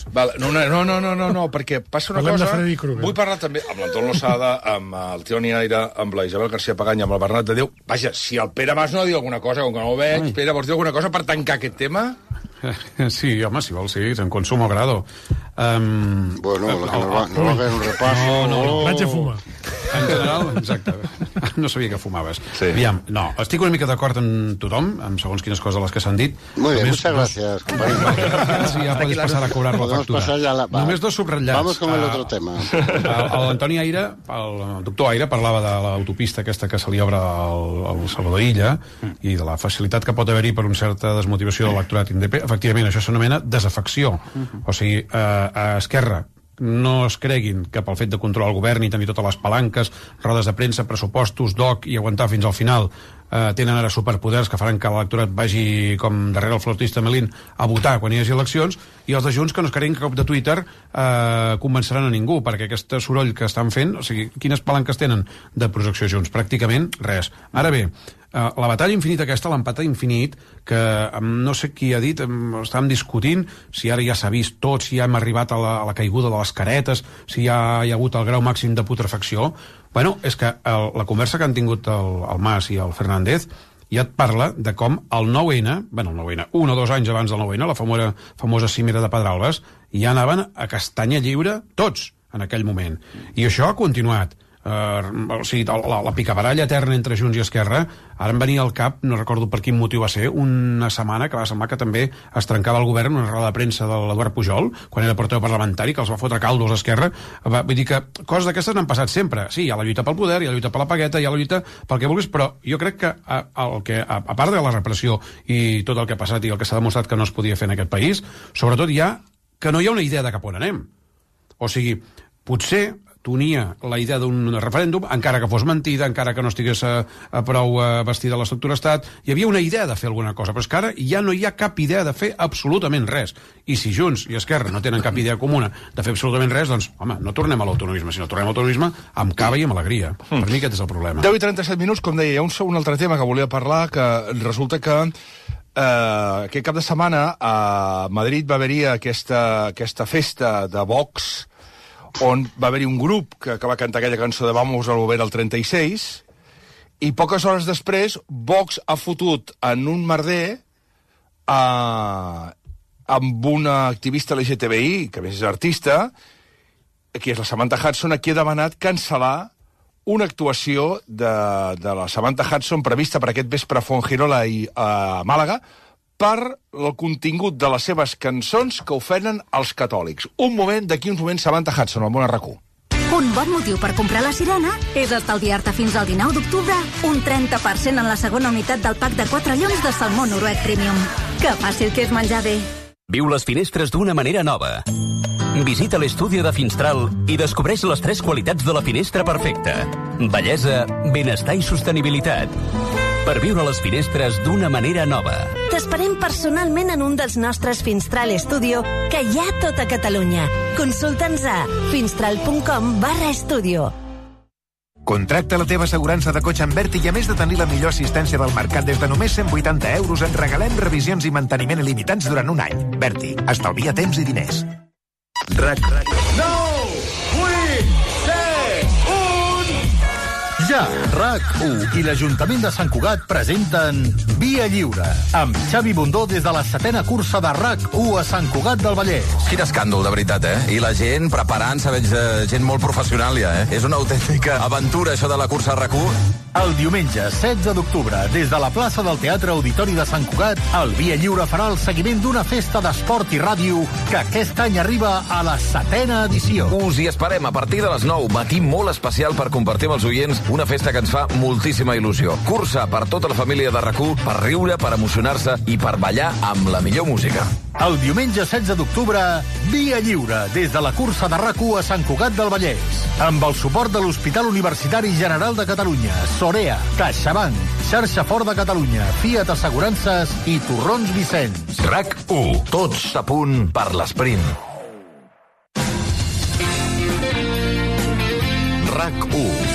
No, perquè passa una cosa... Vull parlar també amb l'Anton Losada, amb el Toni Aire, amb la Isabel García Pagany, amb el Bernat de Déu. Vaja, si el Pere Mas no diu alguna cosa, com que no ho veig, Pere, vols dir alguna cosa per tancar aquest tema? Sí, home, si vols, sí, en consumo grado. Bueno, lo que nos va a hacer un repaso... No, vaig a fumar. En general, exacte. No sabia que fumaves. Aviam, no, estic una mica d'acord amb tothom, amb segons quines coses de les que s'han dit. Muy bien, muchas gracias, compañero. Sí, ja podis passar a cobrar la factura. Només dos subratllats. Vamos con el otro tema. L'Antoni Aire, el doctor Aire, parlava de l'autopista aquesta que se li obre al Salvador Illa i de la facilitat que pot haver-hi per una certa desmotivació de l'electorat independent. Efectivament, això s'anomena desafecció. O sigui, a Esquerra no es creguin que pel fet de controlar el govern i tenir totes les palanques, rodes de premsa, pressupostos, DOC i aguantar fins al final tenen ara superpoders que faran que l'electorat vagi com darrere el flautista Melín a votar quan hi hagi eleccions, i els de Junts que no es creguin que a cop de Twitter convenceran a ningú, perquè aquest soroll que estan fent, o sigui, quines palanques tenen de projecció Junts? Pràcticament res. Ara bé, la batalla infinita aquesta, l'empat infinit, que no sé qui ha dit, estàvem discutint si ara ja s'ha vist tot, si ja hem arribat a la caiguda de les caretes, si ja hi ha hagut el grau màxim de putrefacció. Bueno, és que la conversa que han tingut el Mas i el Fernández ja et parla de com el 9-N, un o dos anys abans del 9-N, la famosa cimera de Pedralbes, ja anaven a castanya lliure tots en aquell moment. I això ha continuat. O sigui, la picabaralla eterna entre Junts i Esquerra, ara em venia al cap, no recordo per quin motiu va ser, una setmana que va semblar que també es trencava el govern, una roda de premsa de l'Eduard Pujol, quan era portaveu parlamentari, que els va fotre caldos a Esquerra. Vull dir que coses d'aquestes n'han passat sempre. Sí, hi ha la lluita pel poder, hi ha la lluita per la pagueta, hi ha la lluita pel que vulguis, però jo crec que a part de la repressió i tot el que ha passat i el que s'ha demostrat que no es podia fer en aquest país, sobretot hi ha que no hi ha una idea de cap on anem. O sigui, potser t'unia la idea d'un referèndum, encara que fos mentida, encara que no estigués prou vestida l'estructura d'estat, hi havia una idea de fer alguna cosa, però és que ara ja no hi ha cap idea de fer absolutament res. I si Junts i Esquerra no tenen cap idea comuna de fer absolutament res, doncs, home, no tornem a l'autonomisme, sinó tornem a l'autonomisme amb cava i amb alegria. Per mi aquest és el problema. 10:37 minuts, com deia, hi ha un altre tema que volia parlar, que resulta que aquest cap de setmana a Madrid va haver-hi aquesta festa de Vox, on va haver-hi un grup que va cantar aquella cançó de Vamos al Govern al 36, i poques hores després Vox ha fotut en un merder amb una activista LGTBI, que a més és artista, que és la Samantha Hudson, a qui ha demanat cancel·lar una actuació de la Samantha Hudson prevista per aquest vespre a Fuengirola i a Màlaga, per el contingut de les seves cançons que ofenen els catòlics. D'aquí uns moments, Samantha Hudson, al món RAC1. Un bon motiu per comprar la Sirena és estalviar-te fins al 19 d'octubre un 30% en la segona unitat del pack de 4 lloms de salmó noruec Premium. Que fàcil que és menjar bé. Viu les finestres d'una manera nova. Visita l'estudi de Finstral i descobreix les 3 qualitats de la finestra perfecta. Bellesa, benestar i sostenibilitat. Per viure les finestres d'una manera nova. T'esperem personalment en un dels nostres Finstral Studio que hi ha a tota Catalunya. Consulta'ns a finstral.com/estudio. Contracta la teva assegurança de cotxe amb Berti i, a més de tenir la millor assistència del mercat des de només 180 euros, en regalem revisions i manteniment il·limitats durant un any. Berti, estalvia temps i diners. RAC 9, 8, 7, 1... Ja, RAC1 i l'Ajuntament de Sant Cugat presenten Via Lliure, amb Xavi Bundó des de la 7a cursa de RAC1 a Sant Cugat del Vallès. Quin escàndol, de veritat, eh? I la gent preparant-se, veig gent molt professional ja, eh? És una autèntica aventura, això de la cursa RAC1. El diumenge 16 d'octubre, des de la plaça del Teatre Auditori de Sant Cugat, el Via Lliure farà el seguiment d'una festa d'esport i ràdio que aquest any arriba a la 7a edició. Us hi esperem a partir de les 9, matí molt especial per compartir amb els oients una festa que ens fa moltíssima il·lusió. Cursa per tota la família de RAC1, per riure, per emocionar-se i per ballar amb la millor música. El diumenge 16 d'octubre, Via Lliure, des de la cursa de RAC1 a Sant Cugat del Vallès, amb el suport de l'Hospital Universitari General de Catalunya, Sorea, CaixaBank, Xarxa Ford de Catalunya, Fiat Assegurances i Torrons Vicenç. RAC1, tots a punt per l'esprint. RAC1.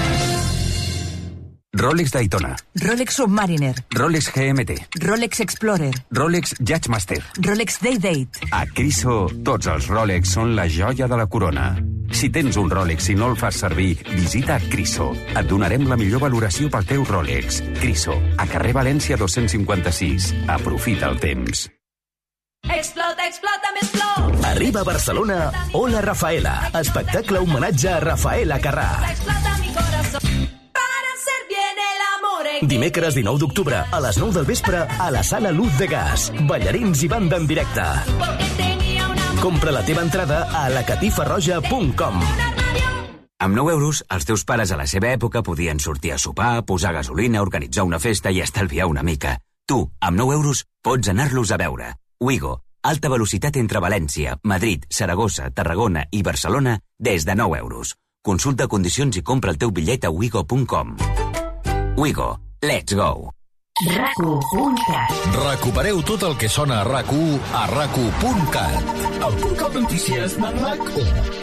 Rolex Daytona, Rolex Submariner, Rolex GMT, Rolex Explorer, Rolex Judgemaster, Rolex Day-Date. A Criso, tots els Rolex són la joia de la corona. Si tens un Rolex i no el fas servir, visita Criso. Et donarem la millor valoració pel teu Rolex. Criso, a carrer València 256. Aprofita el temps. Explota, explota, més flow. Arriba a Barcelona Hola Rafaela, espectacle homenatge a Rafaela Carrà. Explota mi corazón. Para hacer bien el amor. Dimecres 19 d'octubre a les 9 del vespre a la sala Luz de Gas. Ballarins i banda en directe. Compra la teva entrada a lacatifaroja.com. Amb 9 euros, els teus pares a la seva època podien sortir a sopar, posar gasolina, organitzar una festa i estalviar una mica. Tu, amb 9 euros, pots anar-los a veure. Wigo, alta velocitat entre València, Madrid, Saragossa, Tarragona i Barcelona des de 9 euros. Consulta condicions i compra el teu bitllet a wigo.com. Wigo, let's go! RAC1.cat. Recupereu tot el que sona a RAC1 a RAC1.cat. El punt de notícies de RAC1.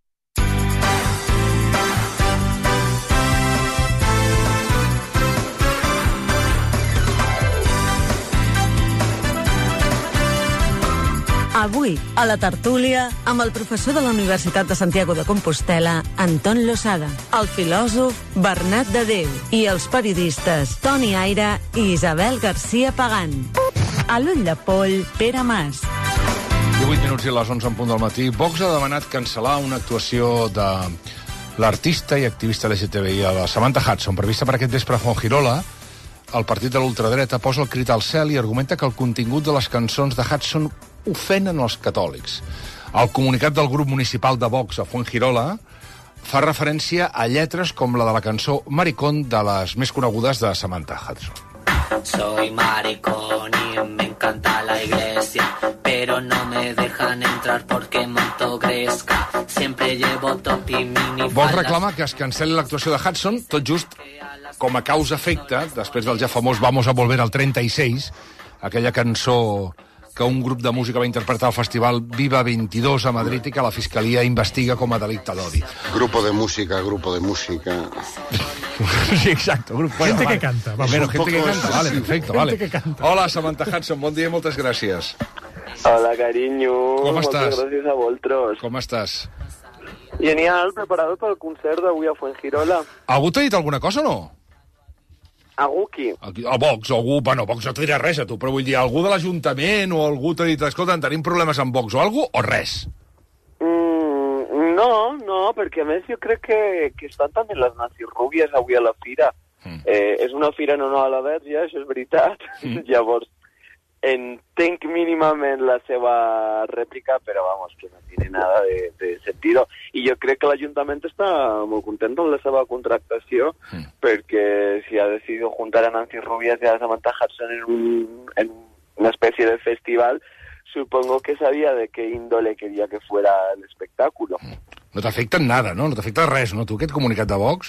Avui, a la tertúlia, amb el professor de la Universitat de Santiago de Compostela, Anton Losada, el filòsof Bernat de Déu i els periodistes Toni Aira i Isabel García Pagán. A l'ull de poll, Pere Mas. 18 minuts i les 11 en punt del matí. Vox ha demanat cancel·lar una actuació de l'artista i activista LGTBI, la Samantha Hudson, prevista per aquest vespre a Fuengirola. El partit de l'ultradreta posa el crit al cel i argumenta que el contingut de les cançons de Hudson ofenen els catòlics. El comunicat del grup municipal de Vox a Fuengirola fa referència a lletres com la de la cançó Maricón, de les més conegudes de Samantha Hudson. Soy maricón y me encanta la iglesia, pero no me dejan entrar porque monto gresca. Siempre llevo top y mini. Vox reclama que es cancel·li l'actuació de Hudson, tot just com a causa-efecte, després del ja famós Vamos a volver al 36, aquella cançó que un grup de música va interpretar al festival Viva 22 a Madrid i que la Fiscalia investiga com a delicte d'odi. Grupo de música, grupo de música. Sí, exacto. Gente que canta. Bueno, gente que canta, vale, perfecto, vale. Que canta. Hola, Samantha Hudson, bon dia i moltes gràcies. Hola, carinyo. Com estàs? Moltes gràcies a vosaltres. Com estàs? Genial, preparado pel concert d'avui a Fuengirola. Algú t'ha dit alguna cosa o no? Algú qui? A Vox, algú... Bueno, Vox no t'ha dit res a tu, però vull dir, algú de l'Ajuntament o algú t'ha dit, escolta, tenim problemes amb Vox o algú, o res? No, perquè a més jo crec que estan també les Nazirúbies avui a la fira. És una fira en honor a la Verge, això és veritat. Llavors, entenc mínimament la seva rèplica, però vamos, que no tiene nada de sentido. I jo crec que l'Ajuntament està molt content amb la seva contractació, perquè si ha decidido juntar a Nancy Rubias y a Samantha Hudson en una especie de festival, supongo que sabía de qué índole quería que fuera el espectáculo. No t'afecta en nada, no? No t'afecta res, no, tu, aquest comunicat de Vox?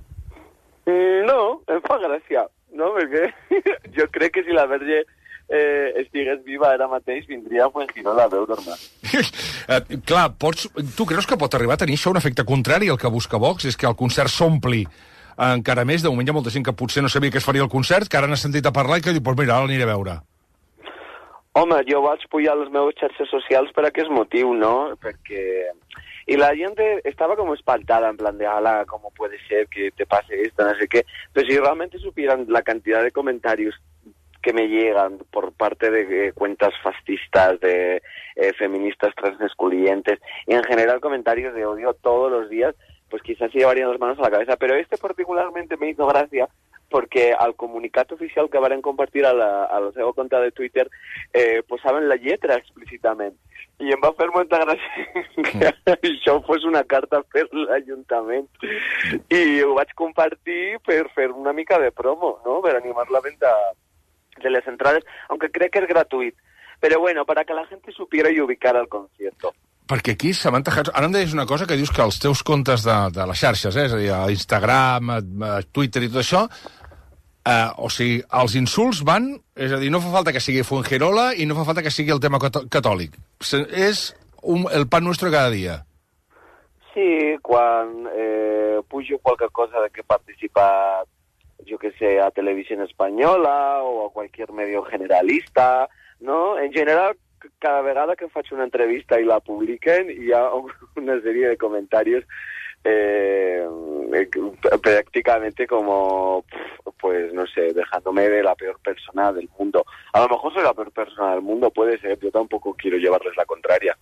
No, em fa gràcia, no? Perquè jo crec que si la Verge estigués viva ara mateix, vindria a Fuengirola a veure-me. Clar, tu creus que pot arribar a tenir això un efecte contrari al que busca Vox? És que el concert s'ompli encara més. De moment hi ha molta gent que potser no sabia que es faria el concert, que ara n'ha sentit a parlar i que diu, pues mira, ara l'aniré a veure. Home, jo vaig pujar a les meves xarxes socials per aquest motiu, no? Perquè... Y la gente estaba como espantada, en plan de, ala, ¿cómo puede ser que te pase esto? No sé qué. Pero si realmente supieran la cantidad de comentarios que me llegan por parte de cuentas fascistas, de feministas transexcluyentes, y en general comentarios de odio todos los días, pues quizás se llevarían las manos a la cabeza. Pero este particularmente me hizo gracia porque al comunicat oficial que van compartir a la seva compte de Twitter posaven la lletra explícitament. I em va fer molta gràcia que això fos una carta per l'Ajuntament. I ho vaig compartir per fer una mica de promo, ¿no? Per animar la venta de les entrades, aunque crec que és gratuït. Però bueno, para que la gente supiera y ubicara el concierto. Perquè aquí, Samantha Hudson, ara em deies una cosa que dius que els teus comptes de les xarxes, és a dir, a Instagram, a Twitter i tot això, o sigui, els insults van, és a dir, no fa falta que sigui Fuengirola i no fa falta que sigui el tema catòlic. És el pan nuestro cada dia. Sí, quan pujo qualque cosa de que he participat, jo que sé, a Televisión Espanyola o a cualquier medio generalista, ¿no? En general, cada vegada que faig una entrevista i la publiquen, hi ha una sèrie de comentaris prácticamente como, pues no sé, dejándome de la peor persona del mundo. A lo mejor soy la peor persona del mundo, puede ser, yo tampoco quiero llevarles la contraria.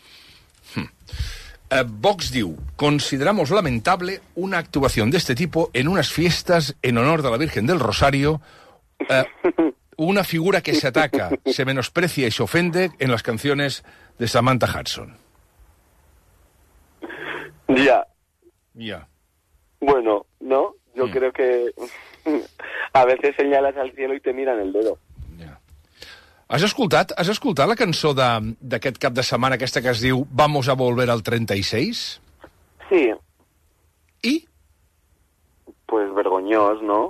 Vox diu, consideramos lamentable una actuación de este tipo en unas fiestas en honor de la Virgen del Rosario, una figura que se ataca, se menosprecia y se ofende en las canciones de Samantha Hudson. Ya. Ya. Bueno, ¿no? Yo creo que a veces señalas al cielo y te miran el dedo. Ja. Has escoltat la cançó d'aquest cap de setmana, aquesta que es diu Vamos a volver al 36? Sí. ¿Y? Pues vergonyoso, ¿no?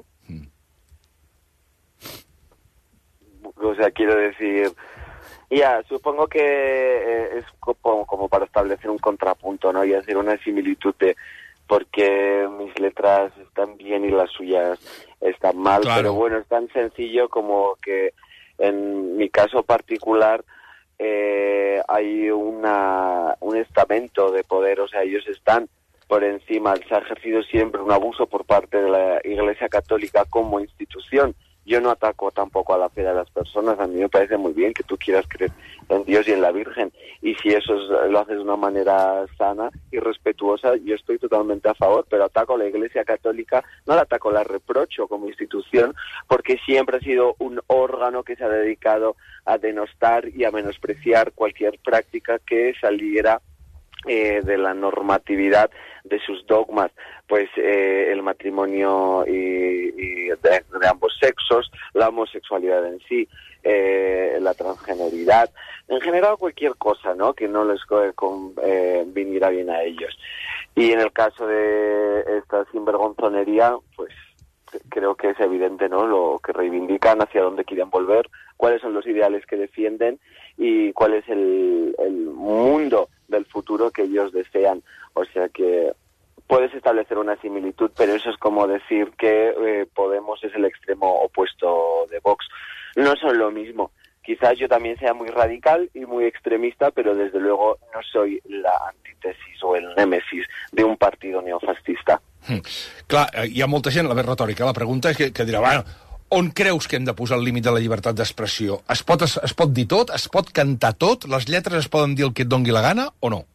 O sea, quiero decir... Ya, supongo que es como para establecer un contrapunto, ¿no? Y hacer una similitud de porque mis letras están bien y las suyas están mal. Claro. Pero bueno, es tan sencillo como que en mi caso particular hay un estamento de poder, o sea, ellos están por encima. Se ha ejercido siempre un abuso por parte de la Iglesia Católica como institución. Yo no ataco tampoco a la fe de las personas. A mí me parece muy bien que tú quieras creer en Dios y en la Virgen. Y si eso lo haces de una manera sana y respetuosa, yo estoy totalmente a favor. Pero ataco a la Iglesia Católica, no la ataco, la reprocho como institución, porque siempre ha sido un órgano que se ha dedicado a denostar y a menospreciar cualquier práctica que saliera de la normatividad de sus dogmas, pues el matrimonio y de ambos sexos, la homosexualidad en sí, la transgeneridad, en general cualquier cosa, ¿no?, que no les viniera bien a ellos. Y en el caso de esta sinvergonzonería, pues creo que es evidente, ¿no?, lo que reivindican, hacia dónde quieren volver, cuáles son los ideales que defienden y cuál es el mundo del futuro que ellos desean. O sea que puedes establecer una similitud, pero eso es como decir que Podemos es el extremo opuesto de Vox. No son lo mismo. Quizás yo también sea muy radical y muy extremista, pero desde luego no soy la antítesis o el némesis de un partido neofascista. Clar, hi ha molta gent, la més retòrica, la pregunta és que dirà, bueno, on creus que hem de posar el límit de la llibertat d'expressió? Es pot dir tot? Es pot cantar tot? Les lletres es poden dir el que et dongui la gana o no?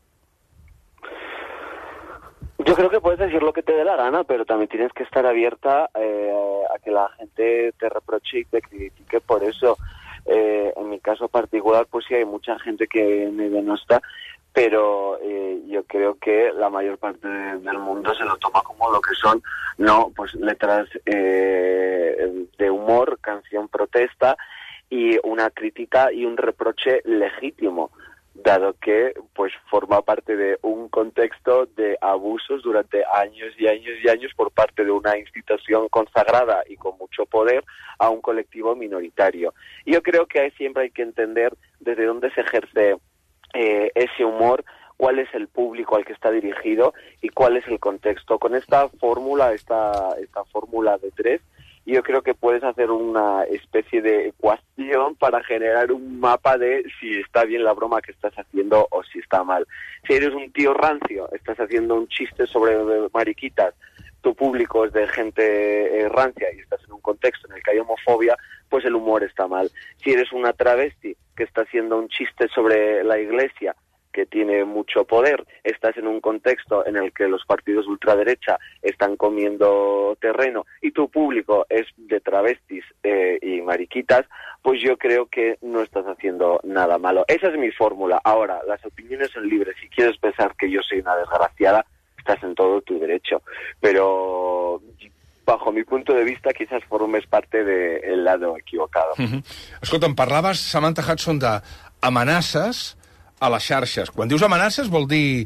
Yo creo que puedes decir lo que te dé la gana, pero también tienes que estar abierta a que la gente te reproche y te critique por eso. En mi caso particular, pues sí hay mucha gente que me denosta, pero yo creo que la mayor parte del mundo se lo toma como lo que son, no, pues letras de humor, canción protesta y una crítica y un reproche legítimo, dado que pues forma parte de un contexto de abusos durante años y años y años por parte de una institución consagrada y con mucho poder a un colectivo minoritario. Y yo creo que siempre hay que entender desde dónde se ejerce ese humor, cuál es el público al que está dirigido y cuál es el contexto. Con esta fórmula, esta fórmula de 3, yo creo que puedes hacer una especie de ecuación para generar un mapa de si está bien la broma que estás haciendo o si está mal. Si eres un tío rancio, estás haciendo un chiste sobre mariquitas, tu público es de gente rancia y estás en un contexto en el que hay homofobia, pues el humor está mal. Si eres una travesti que está haciendo un chiste sobre la iglesia, que tiene mucho poder, estás en un contexto en el que los partidos ultraderecha están comiendo terreno y tu público es de travestis y mariquitas, pues yo creo que no estás haciendo nada malo. Esa es mi fórmula. Ahora, las opiniones son libres. Si quieres pensar que yo soy una desgraciada, estás en todo tu derecho. Pero bajo mi punto de vista, quizás formes parte del lado equivocado. Escolta, em parlaves, Samantha Hudson, d'amenaces a les xarxes. Quan dius amenaces vol dir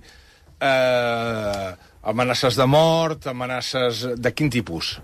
amenaces de mort, amenaces de quin tipus?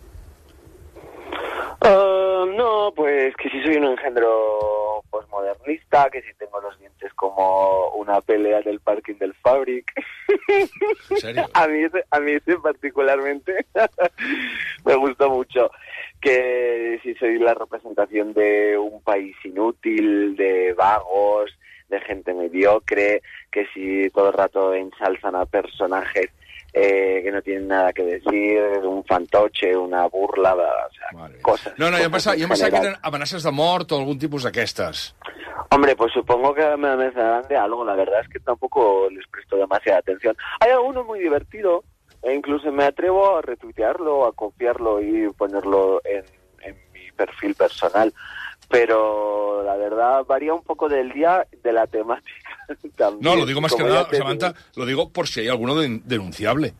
No, pues que si soy un engendro postmodernista, que si tengo los dientes como una pelea del parking del Fabric. ¿En serio? A mí ese particularmente me gusta mucho. Que si soy la representación de un país inútil, de vagos, de gente mediocre, que si todo el rato ensalzan a personajes que no tienen nada que decir, un fantoche, una burla, o sea, cosas. No, jo em pensava que eren amenaces de mort o algun tipus d'aquestes. Hombre, pues supongo que me amenazarán de algo, la verdad es que tampoco les presto demasiada atención. Hay alguno muy divertido, e incluso me atrevo a retuitearlo, a copiarlo y ponerlo en mi perfil personal. Pero la verdad varía un poco del día, de la temática también. No, lo digo más que nada, Samantha, lo digo por si hay alguno denunciable.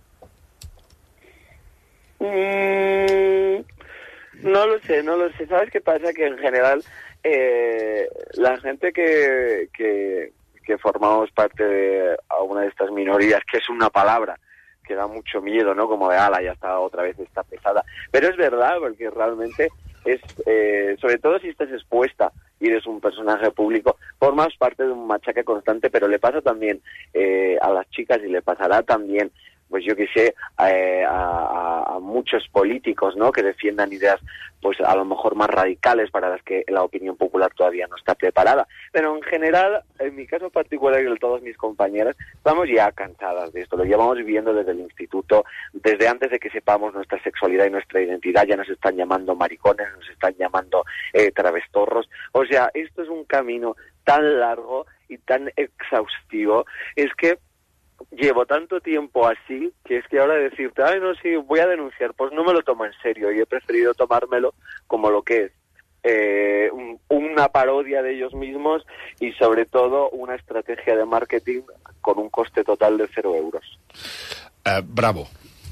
No lo sé. ¿Sabes qué pasa? Que en general la gente que formamos parte de alguna de estas minorías, que es una palabra que da mucho miedo, ¿no? Como de, ala, ya está otra vez, está pesada. Pero es verdad, porque realmente es, sobre todo si estás expuesta y eres un personaje público, formas parte de un machaque constante, pero le pasa también a las chicas y le pasará también, pues yo qué sé, a muchos políticos, ¿no? Que defiendan ideas, pues a lo mejor más radicales para las que la opinión popular todavía no está preparada. Pero en general, en mi caso particular y de todas mis compañeras, estamos ya cansadas de esto. Lo llevamos viviendo desde el instituto, desde antes de que sepamos nuestra sexualidad y nuestra identidad. Ya nos están llamando maricones, nos están llamando travestorros. O sea, esto es un camino tan largo y tan exhaustivo. Es que llevo tanto tiempo así que es que ahora decirte, ay, no, sí, voy a denunciar, pues no me lo tomo en serio y he preferido tomármelo como lo que es, una parodia de ellos mismos y sobre todo una estrategia de marketing con un coste total de 0 euros. Bravo.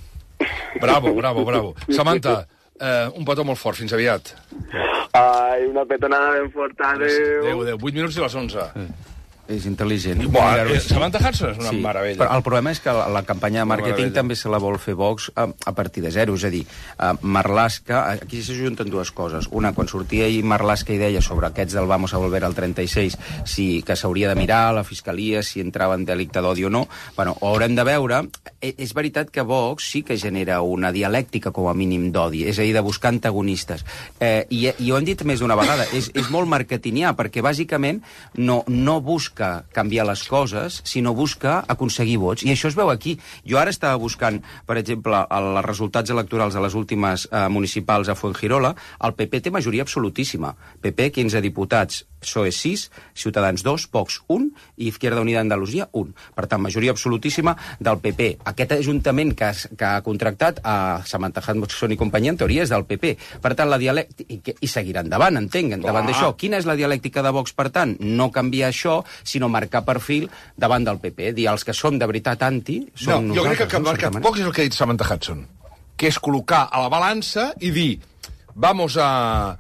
Samantha, un petó molt fort, fins aviat. Ai, una petonada ben forta, adéu. 8 minuts i les 11. És intel·ligent. Samantha Hudson és una meravella. Però el problema és que la campanya de màrqueting també se la vol fer Vox a partir de zero. És a dir, Marlaska, aquí s'ajunten dues coses. Una, quan sortia ahir Marlaska i deia sobre aquests del Vamos a Volver al 36, que s'hauria de mirar a la Fiscalia si entrava en delicte d'odi o no. Bueno, ho haurem de veure. És veritat que Vox sí que genera una dialèctica com a mínim d'odi, és a dir, de buscar antagonistes. I ho hem dit més d'una vegada, és molt marketingià, perquè bàsicament no busca canviar les coses, sinó busca aconseguir vots. I això es veu aquí. Jo ara estava buscant, per exemple, els resultats electorals de les últimes municipals a Fuengirola. El PP té majoria absolutíssima. PP, 15 diputats. PSOE 6, Ciutadans 2, Vox 1 i Izquierda Unida Andalusia 1. Per tant, majoria absolutíssima del PP. Aquest ajuntament que ha contractat a Samantha Hudson i companyia, en teoria, és del PP. Per tant, la dialèctica... I seguirà endavant, entenc, davant d'això. Quina és la dialèctica de Vox, per tant? No canviar això, sinó marcar perfil davant del PP. Dir, els que som de veritat anti... No, jo crec que el que ha marcat Vox és el que ha dit Samantha Hudson, que és col·locar a la balança i dir vamos a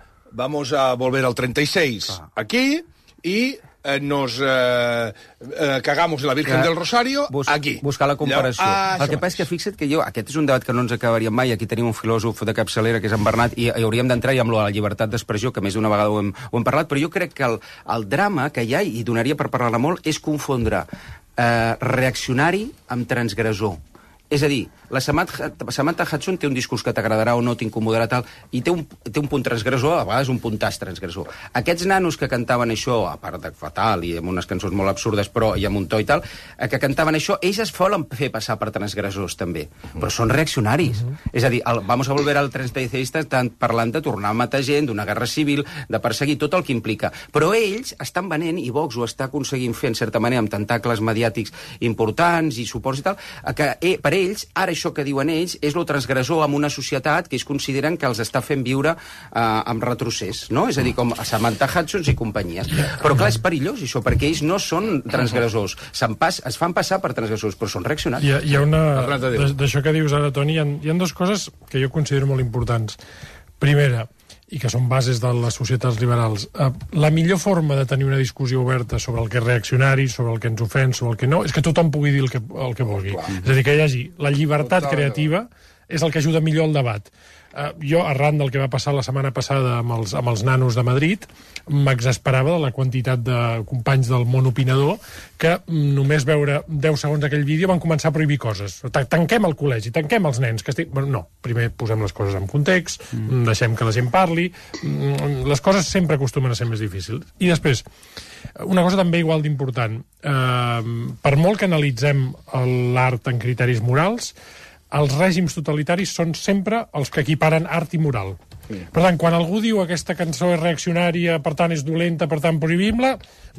volver al 36 aquí y nos cagamos en la Virgen del Rosario aquí. Buscar la comparació. El que passa és que fixa't que aquest és un debat que no ens acabaríem mai. Aquí tenim un filòsof de capçalera, que és en Bernat, i hauríem d'entrar amb la llibertat d'expressió, que més d'una vegada ho hem parlat, però jo crec que el drama que hi ha, i donaria per parlar-ne molt, és confondre reaccionari amb transgressor. És a dir, la Samantha Hudson té un discurs que t'agradarà o no, t'incomodarà tal, i té un punt transgressor, a vegades un puntàs transgressor. Aquests nanos que cantaven això, a part de fatal i amb unes cançons molt absurdes, però i amb un to i tal, que cantaven això, ells es volen fer passar per transgressors també, però són reaccionaris. És a dir, vamos a volver al 36, estan parlant de tornar a matar gent, d'una guerra civil, de perseguir tot el que implica. Però ells estan venent, i Vox ho està aconseguint fer, en certa manera, amb tentacles mediàtics importants i suports i tal, que per ells, ara això que diuen ells, és lo transgressor amb una societat que ells consideren que els està fent viure amb retrocés, no? És a dir, com a Samantha Hudson i companyia. Però clar, és perillós això, perquè ells no són transgressors. Es fan passar per transgressors, però són reaccionaris. Hi ha una... D'això que dius ara, Toni, hi ha dues coses que jo considero molt importants. Primera, i que són bases de les societats liberals. La millor forma de tenir una discussió oberta sobre el que és reaccionari, sobre el que ens ofèn, sobre el que no, és que tothom pugui dir el que vulgui. És a dir, que hi hagi la llibertat creativa és el que ajuda millor al debat. Jo, arran del que va passar la setmana passada amb els nanos de Madrid, m'exasperava de la quantitat de companys del món opinador que només veure 10 segons d'aquell vídeo van començar a prohibir coses. Tanquem el col·legi, tanquem els nens. Bueno, no, primer posem les coses en context, deixem que la gent parli, les coses sempre acostumen a ser més difícils. I després, una cosa també igual d'important, per molt que analitzem l'art en criteris morals, els règims totalitaris són sempre els que equiparen art i moral. Per tant, quan algú diu aquesta cançó és reaccionària, per tant és dolenta, per tant prohibible,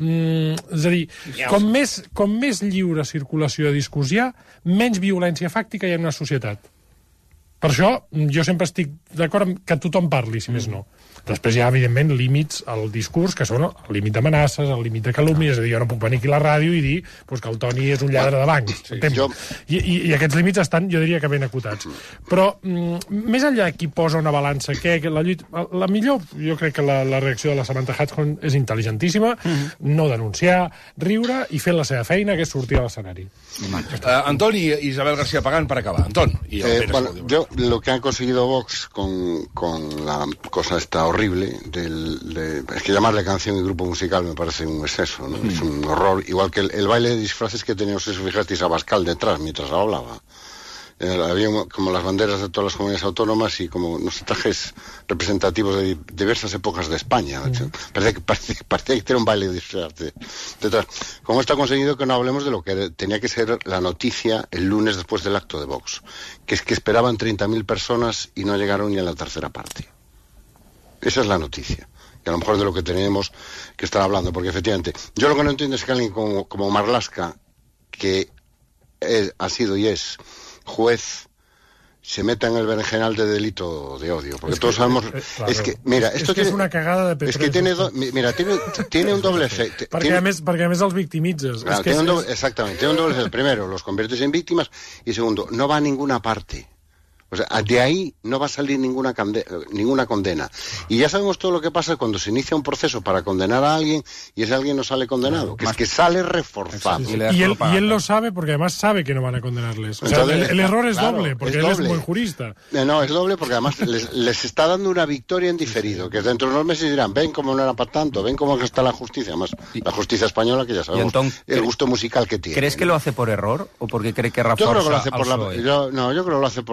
és a dir, com més lliure circulació de discurs hi ha, menys violència fàctica hi ha en una societat. Per això jo sempre estic d'acord que tothom parli, si més no. Després hi ha, evidentment, límits al discurs, que són el límit d'amenaces, el límit de calúmnies, és a dir, jo no puc venir aquí a la ràdio i dir que el Toni és un lladre de bancs. I aquests límits estan, jo diria que ben acotats. Però, més enllà de qui posa una balança, la millor, jo crec que la reacció de la Samantha Hudson és intel·ligentíssima, no denunciar, riure i fer la seva feina, que és sortir a l'escenari. Antón y Isabel García Pagán para acabar. Antón. Yo lo que han conseguido Vox con la cosa esta horrible es que llamarle canción y grupo musical me parece un exceso, ¿no? Es un horror, igual que el baile de disfraces que teníamos, si fijasteis, a Abascal detrás mientras hablaba. Había como las banderas de todas las comunidades autónomas y como unos trajes representativos de diversas épocas de España. Parecía que tenía un baile de disfraces detrás. Como esto ha conseguido que no hablemos de lo que tenía que ser la noticia el lunes después del acto de Vox, que es que esperaban 30.000 personas y no llegaron ni a la tercera parte. Esa es la noticia, que a lo mejor de lo que tenemos que estar hablando, porque efectivamente, yo lo que no entiendo es que alguien como Marlaska, que ha sido y es juez, se meta en el berenjenal de delito de odio, porque todos sabemos... Claro, es que, mira, esto és una cagada de Petrés. Es que tiene un doble efecto. Perquè a més els victimitzes. Claro, exactamente, tiene un doble efecto. Primero, los conviertes en víctimas, y segundo, no va a ninguna parte. O sea, de ahí no va a salir ninguna condena. Y ya sabemos todo lo que pasa cuando se inicia un proceso para condenar a alguien y ese alguien no sale condenado, que es que sale reforzado. Y él lo sabe porque además sabe que no van a condenarles. O sea, el error es doble, porque él es buen jurista. No, es doble porque además les está dando una victoria en diferido, que dentro de unos meses dirán, ven cómo no era para tanto, ven cómo está la justicia. Además, la justicia española, que ya sabemos el gusto musical que tiene. ¿Crees que lo hace por error o porque cree que refuerza yo creo que lo hace por yo creo que lo hace por la presión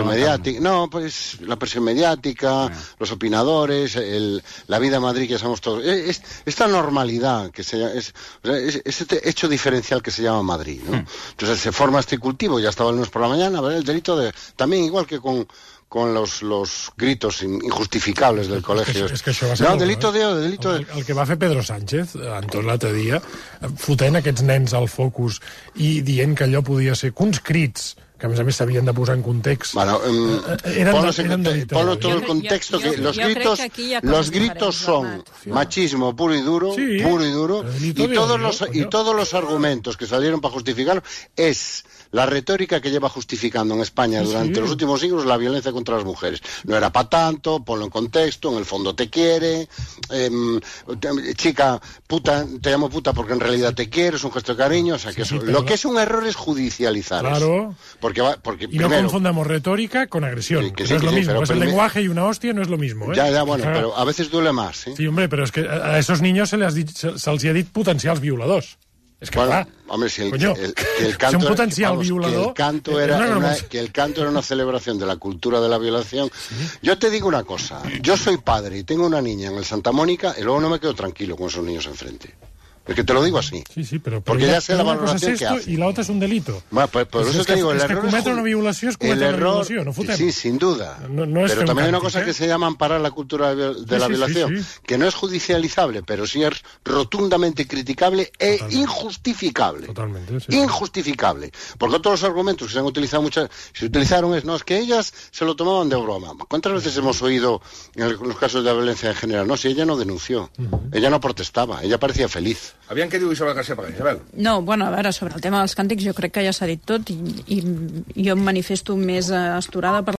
mediática. No, pues la presión mediática, los opinadores, la vida en Madrid que somos todos. Esta normalidad, que es este hecho diferencial que se llama Madrid, ¿no? Entonces se forma este cultivo, ya estaba el lunes por la mañana, ¿verdad? El delito de... También igual que con los gritos injustificables del col·legi. És que això va ser no, molt, delito de... El que va fer Pedro Sánchez, Anton, l'altre dia, fotent aquests nens al focus i dient que allò podia ser que uns crits, que a més s'havien de posar en context. Bueno, ponlo todo el contexto, que los gritos son machismo puro y duro, y todos los argumentos que salieron para justificarlo es la retórica que lleva justificando en España durante los últimos siglos la violencia contra las mujeres. No era para tanto, ponlo en contexto, en el fondo te quiere, chica, puta, te llamo puta porque en realidad te quiero, es un gesto de cariño, o sea que lo que es un error es judicializar eso. Porque y primero, no confundamos retórica con agresión, no es lo mismo, es el lenguaje y una hostia no es lo mismo. Ya, bueno, pero a veces duele más. Sí, hombre, pero es que a esos niños se'ls ha dit potencials violadors. Es que bueno, hombre, si el canto, un potencial violador, que el canto era una celebración de la cultura de la violación. Yo te digo una cosa, yo soy padre y tengo una niña en el Santa Mónica y luego no me quedo tranquilo con esos niños enfrente. Porque te lo digo así. Sí, pero porque ya sé la valoración que hace. Y la otra es un delito. Bueno, pues por eso te digo, el error cometre una violació és cometre una violació, no fotem. Sí, sin duda. No pero también hay una cosa que se llama amparar la cultura de la violación, que no es judicializable, pero sí es rotundamente criticable e injustificable. Totalmente, sí. Injustificable. Porque todos los argumentos que se han utilizado se utilizaron es que ellas se lo tomaban de broma. ¿Cuántas veces hemos oído en los casos de violencia en general? No, si ella no denunció, ella no protestaba, ella parecía feliz. Aviam què diu Isabel García Pagès, Isabel. No, bueno, a veure, sobre el tema dels càntics jo crec que ja s'ha dit tot i jo em manifesto més esturada per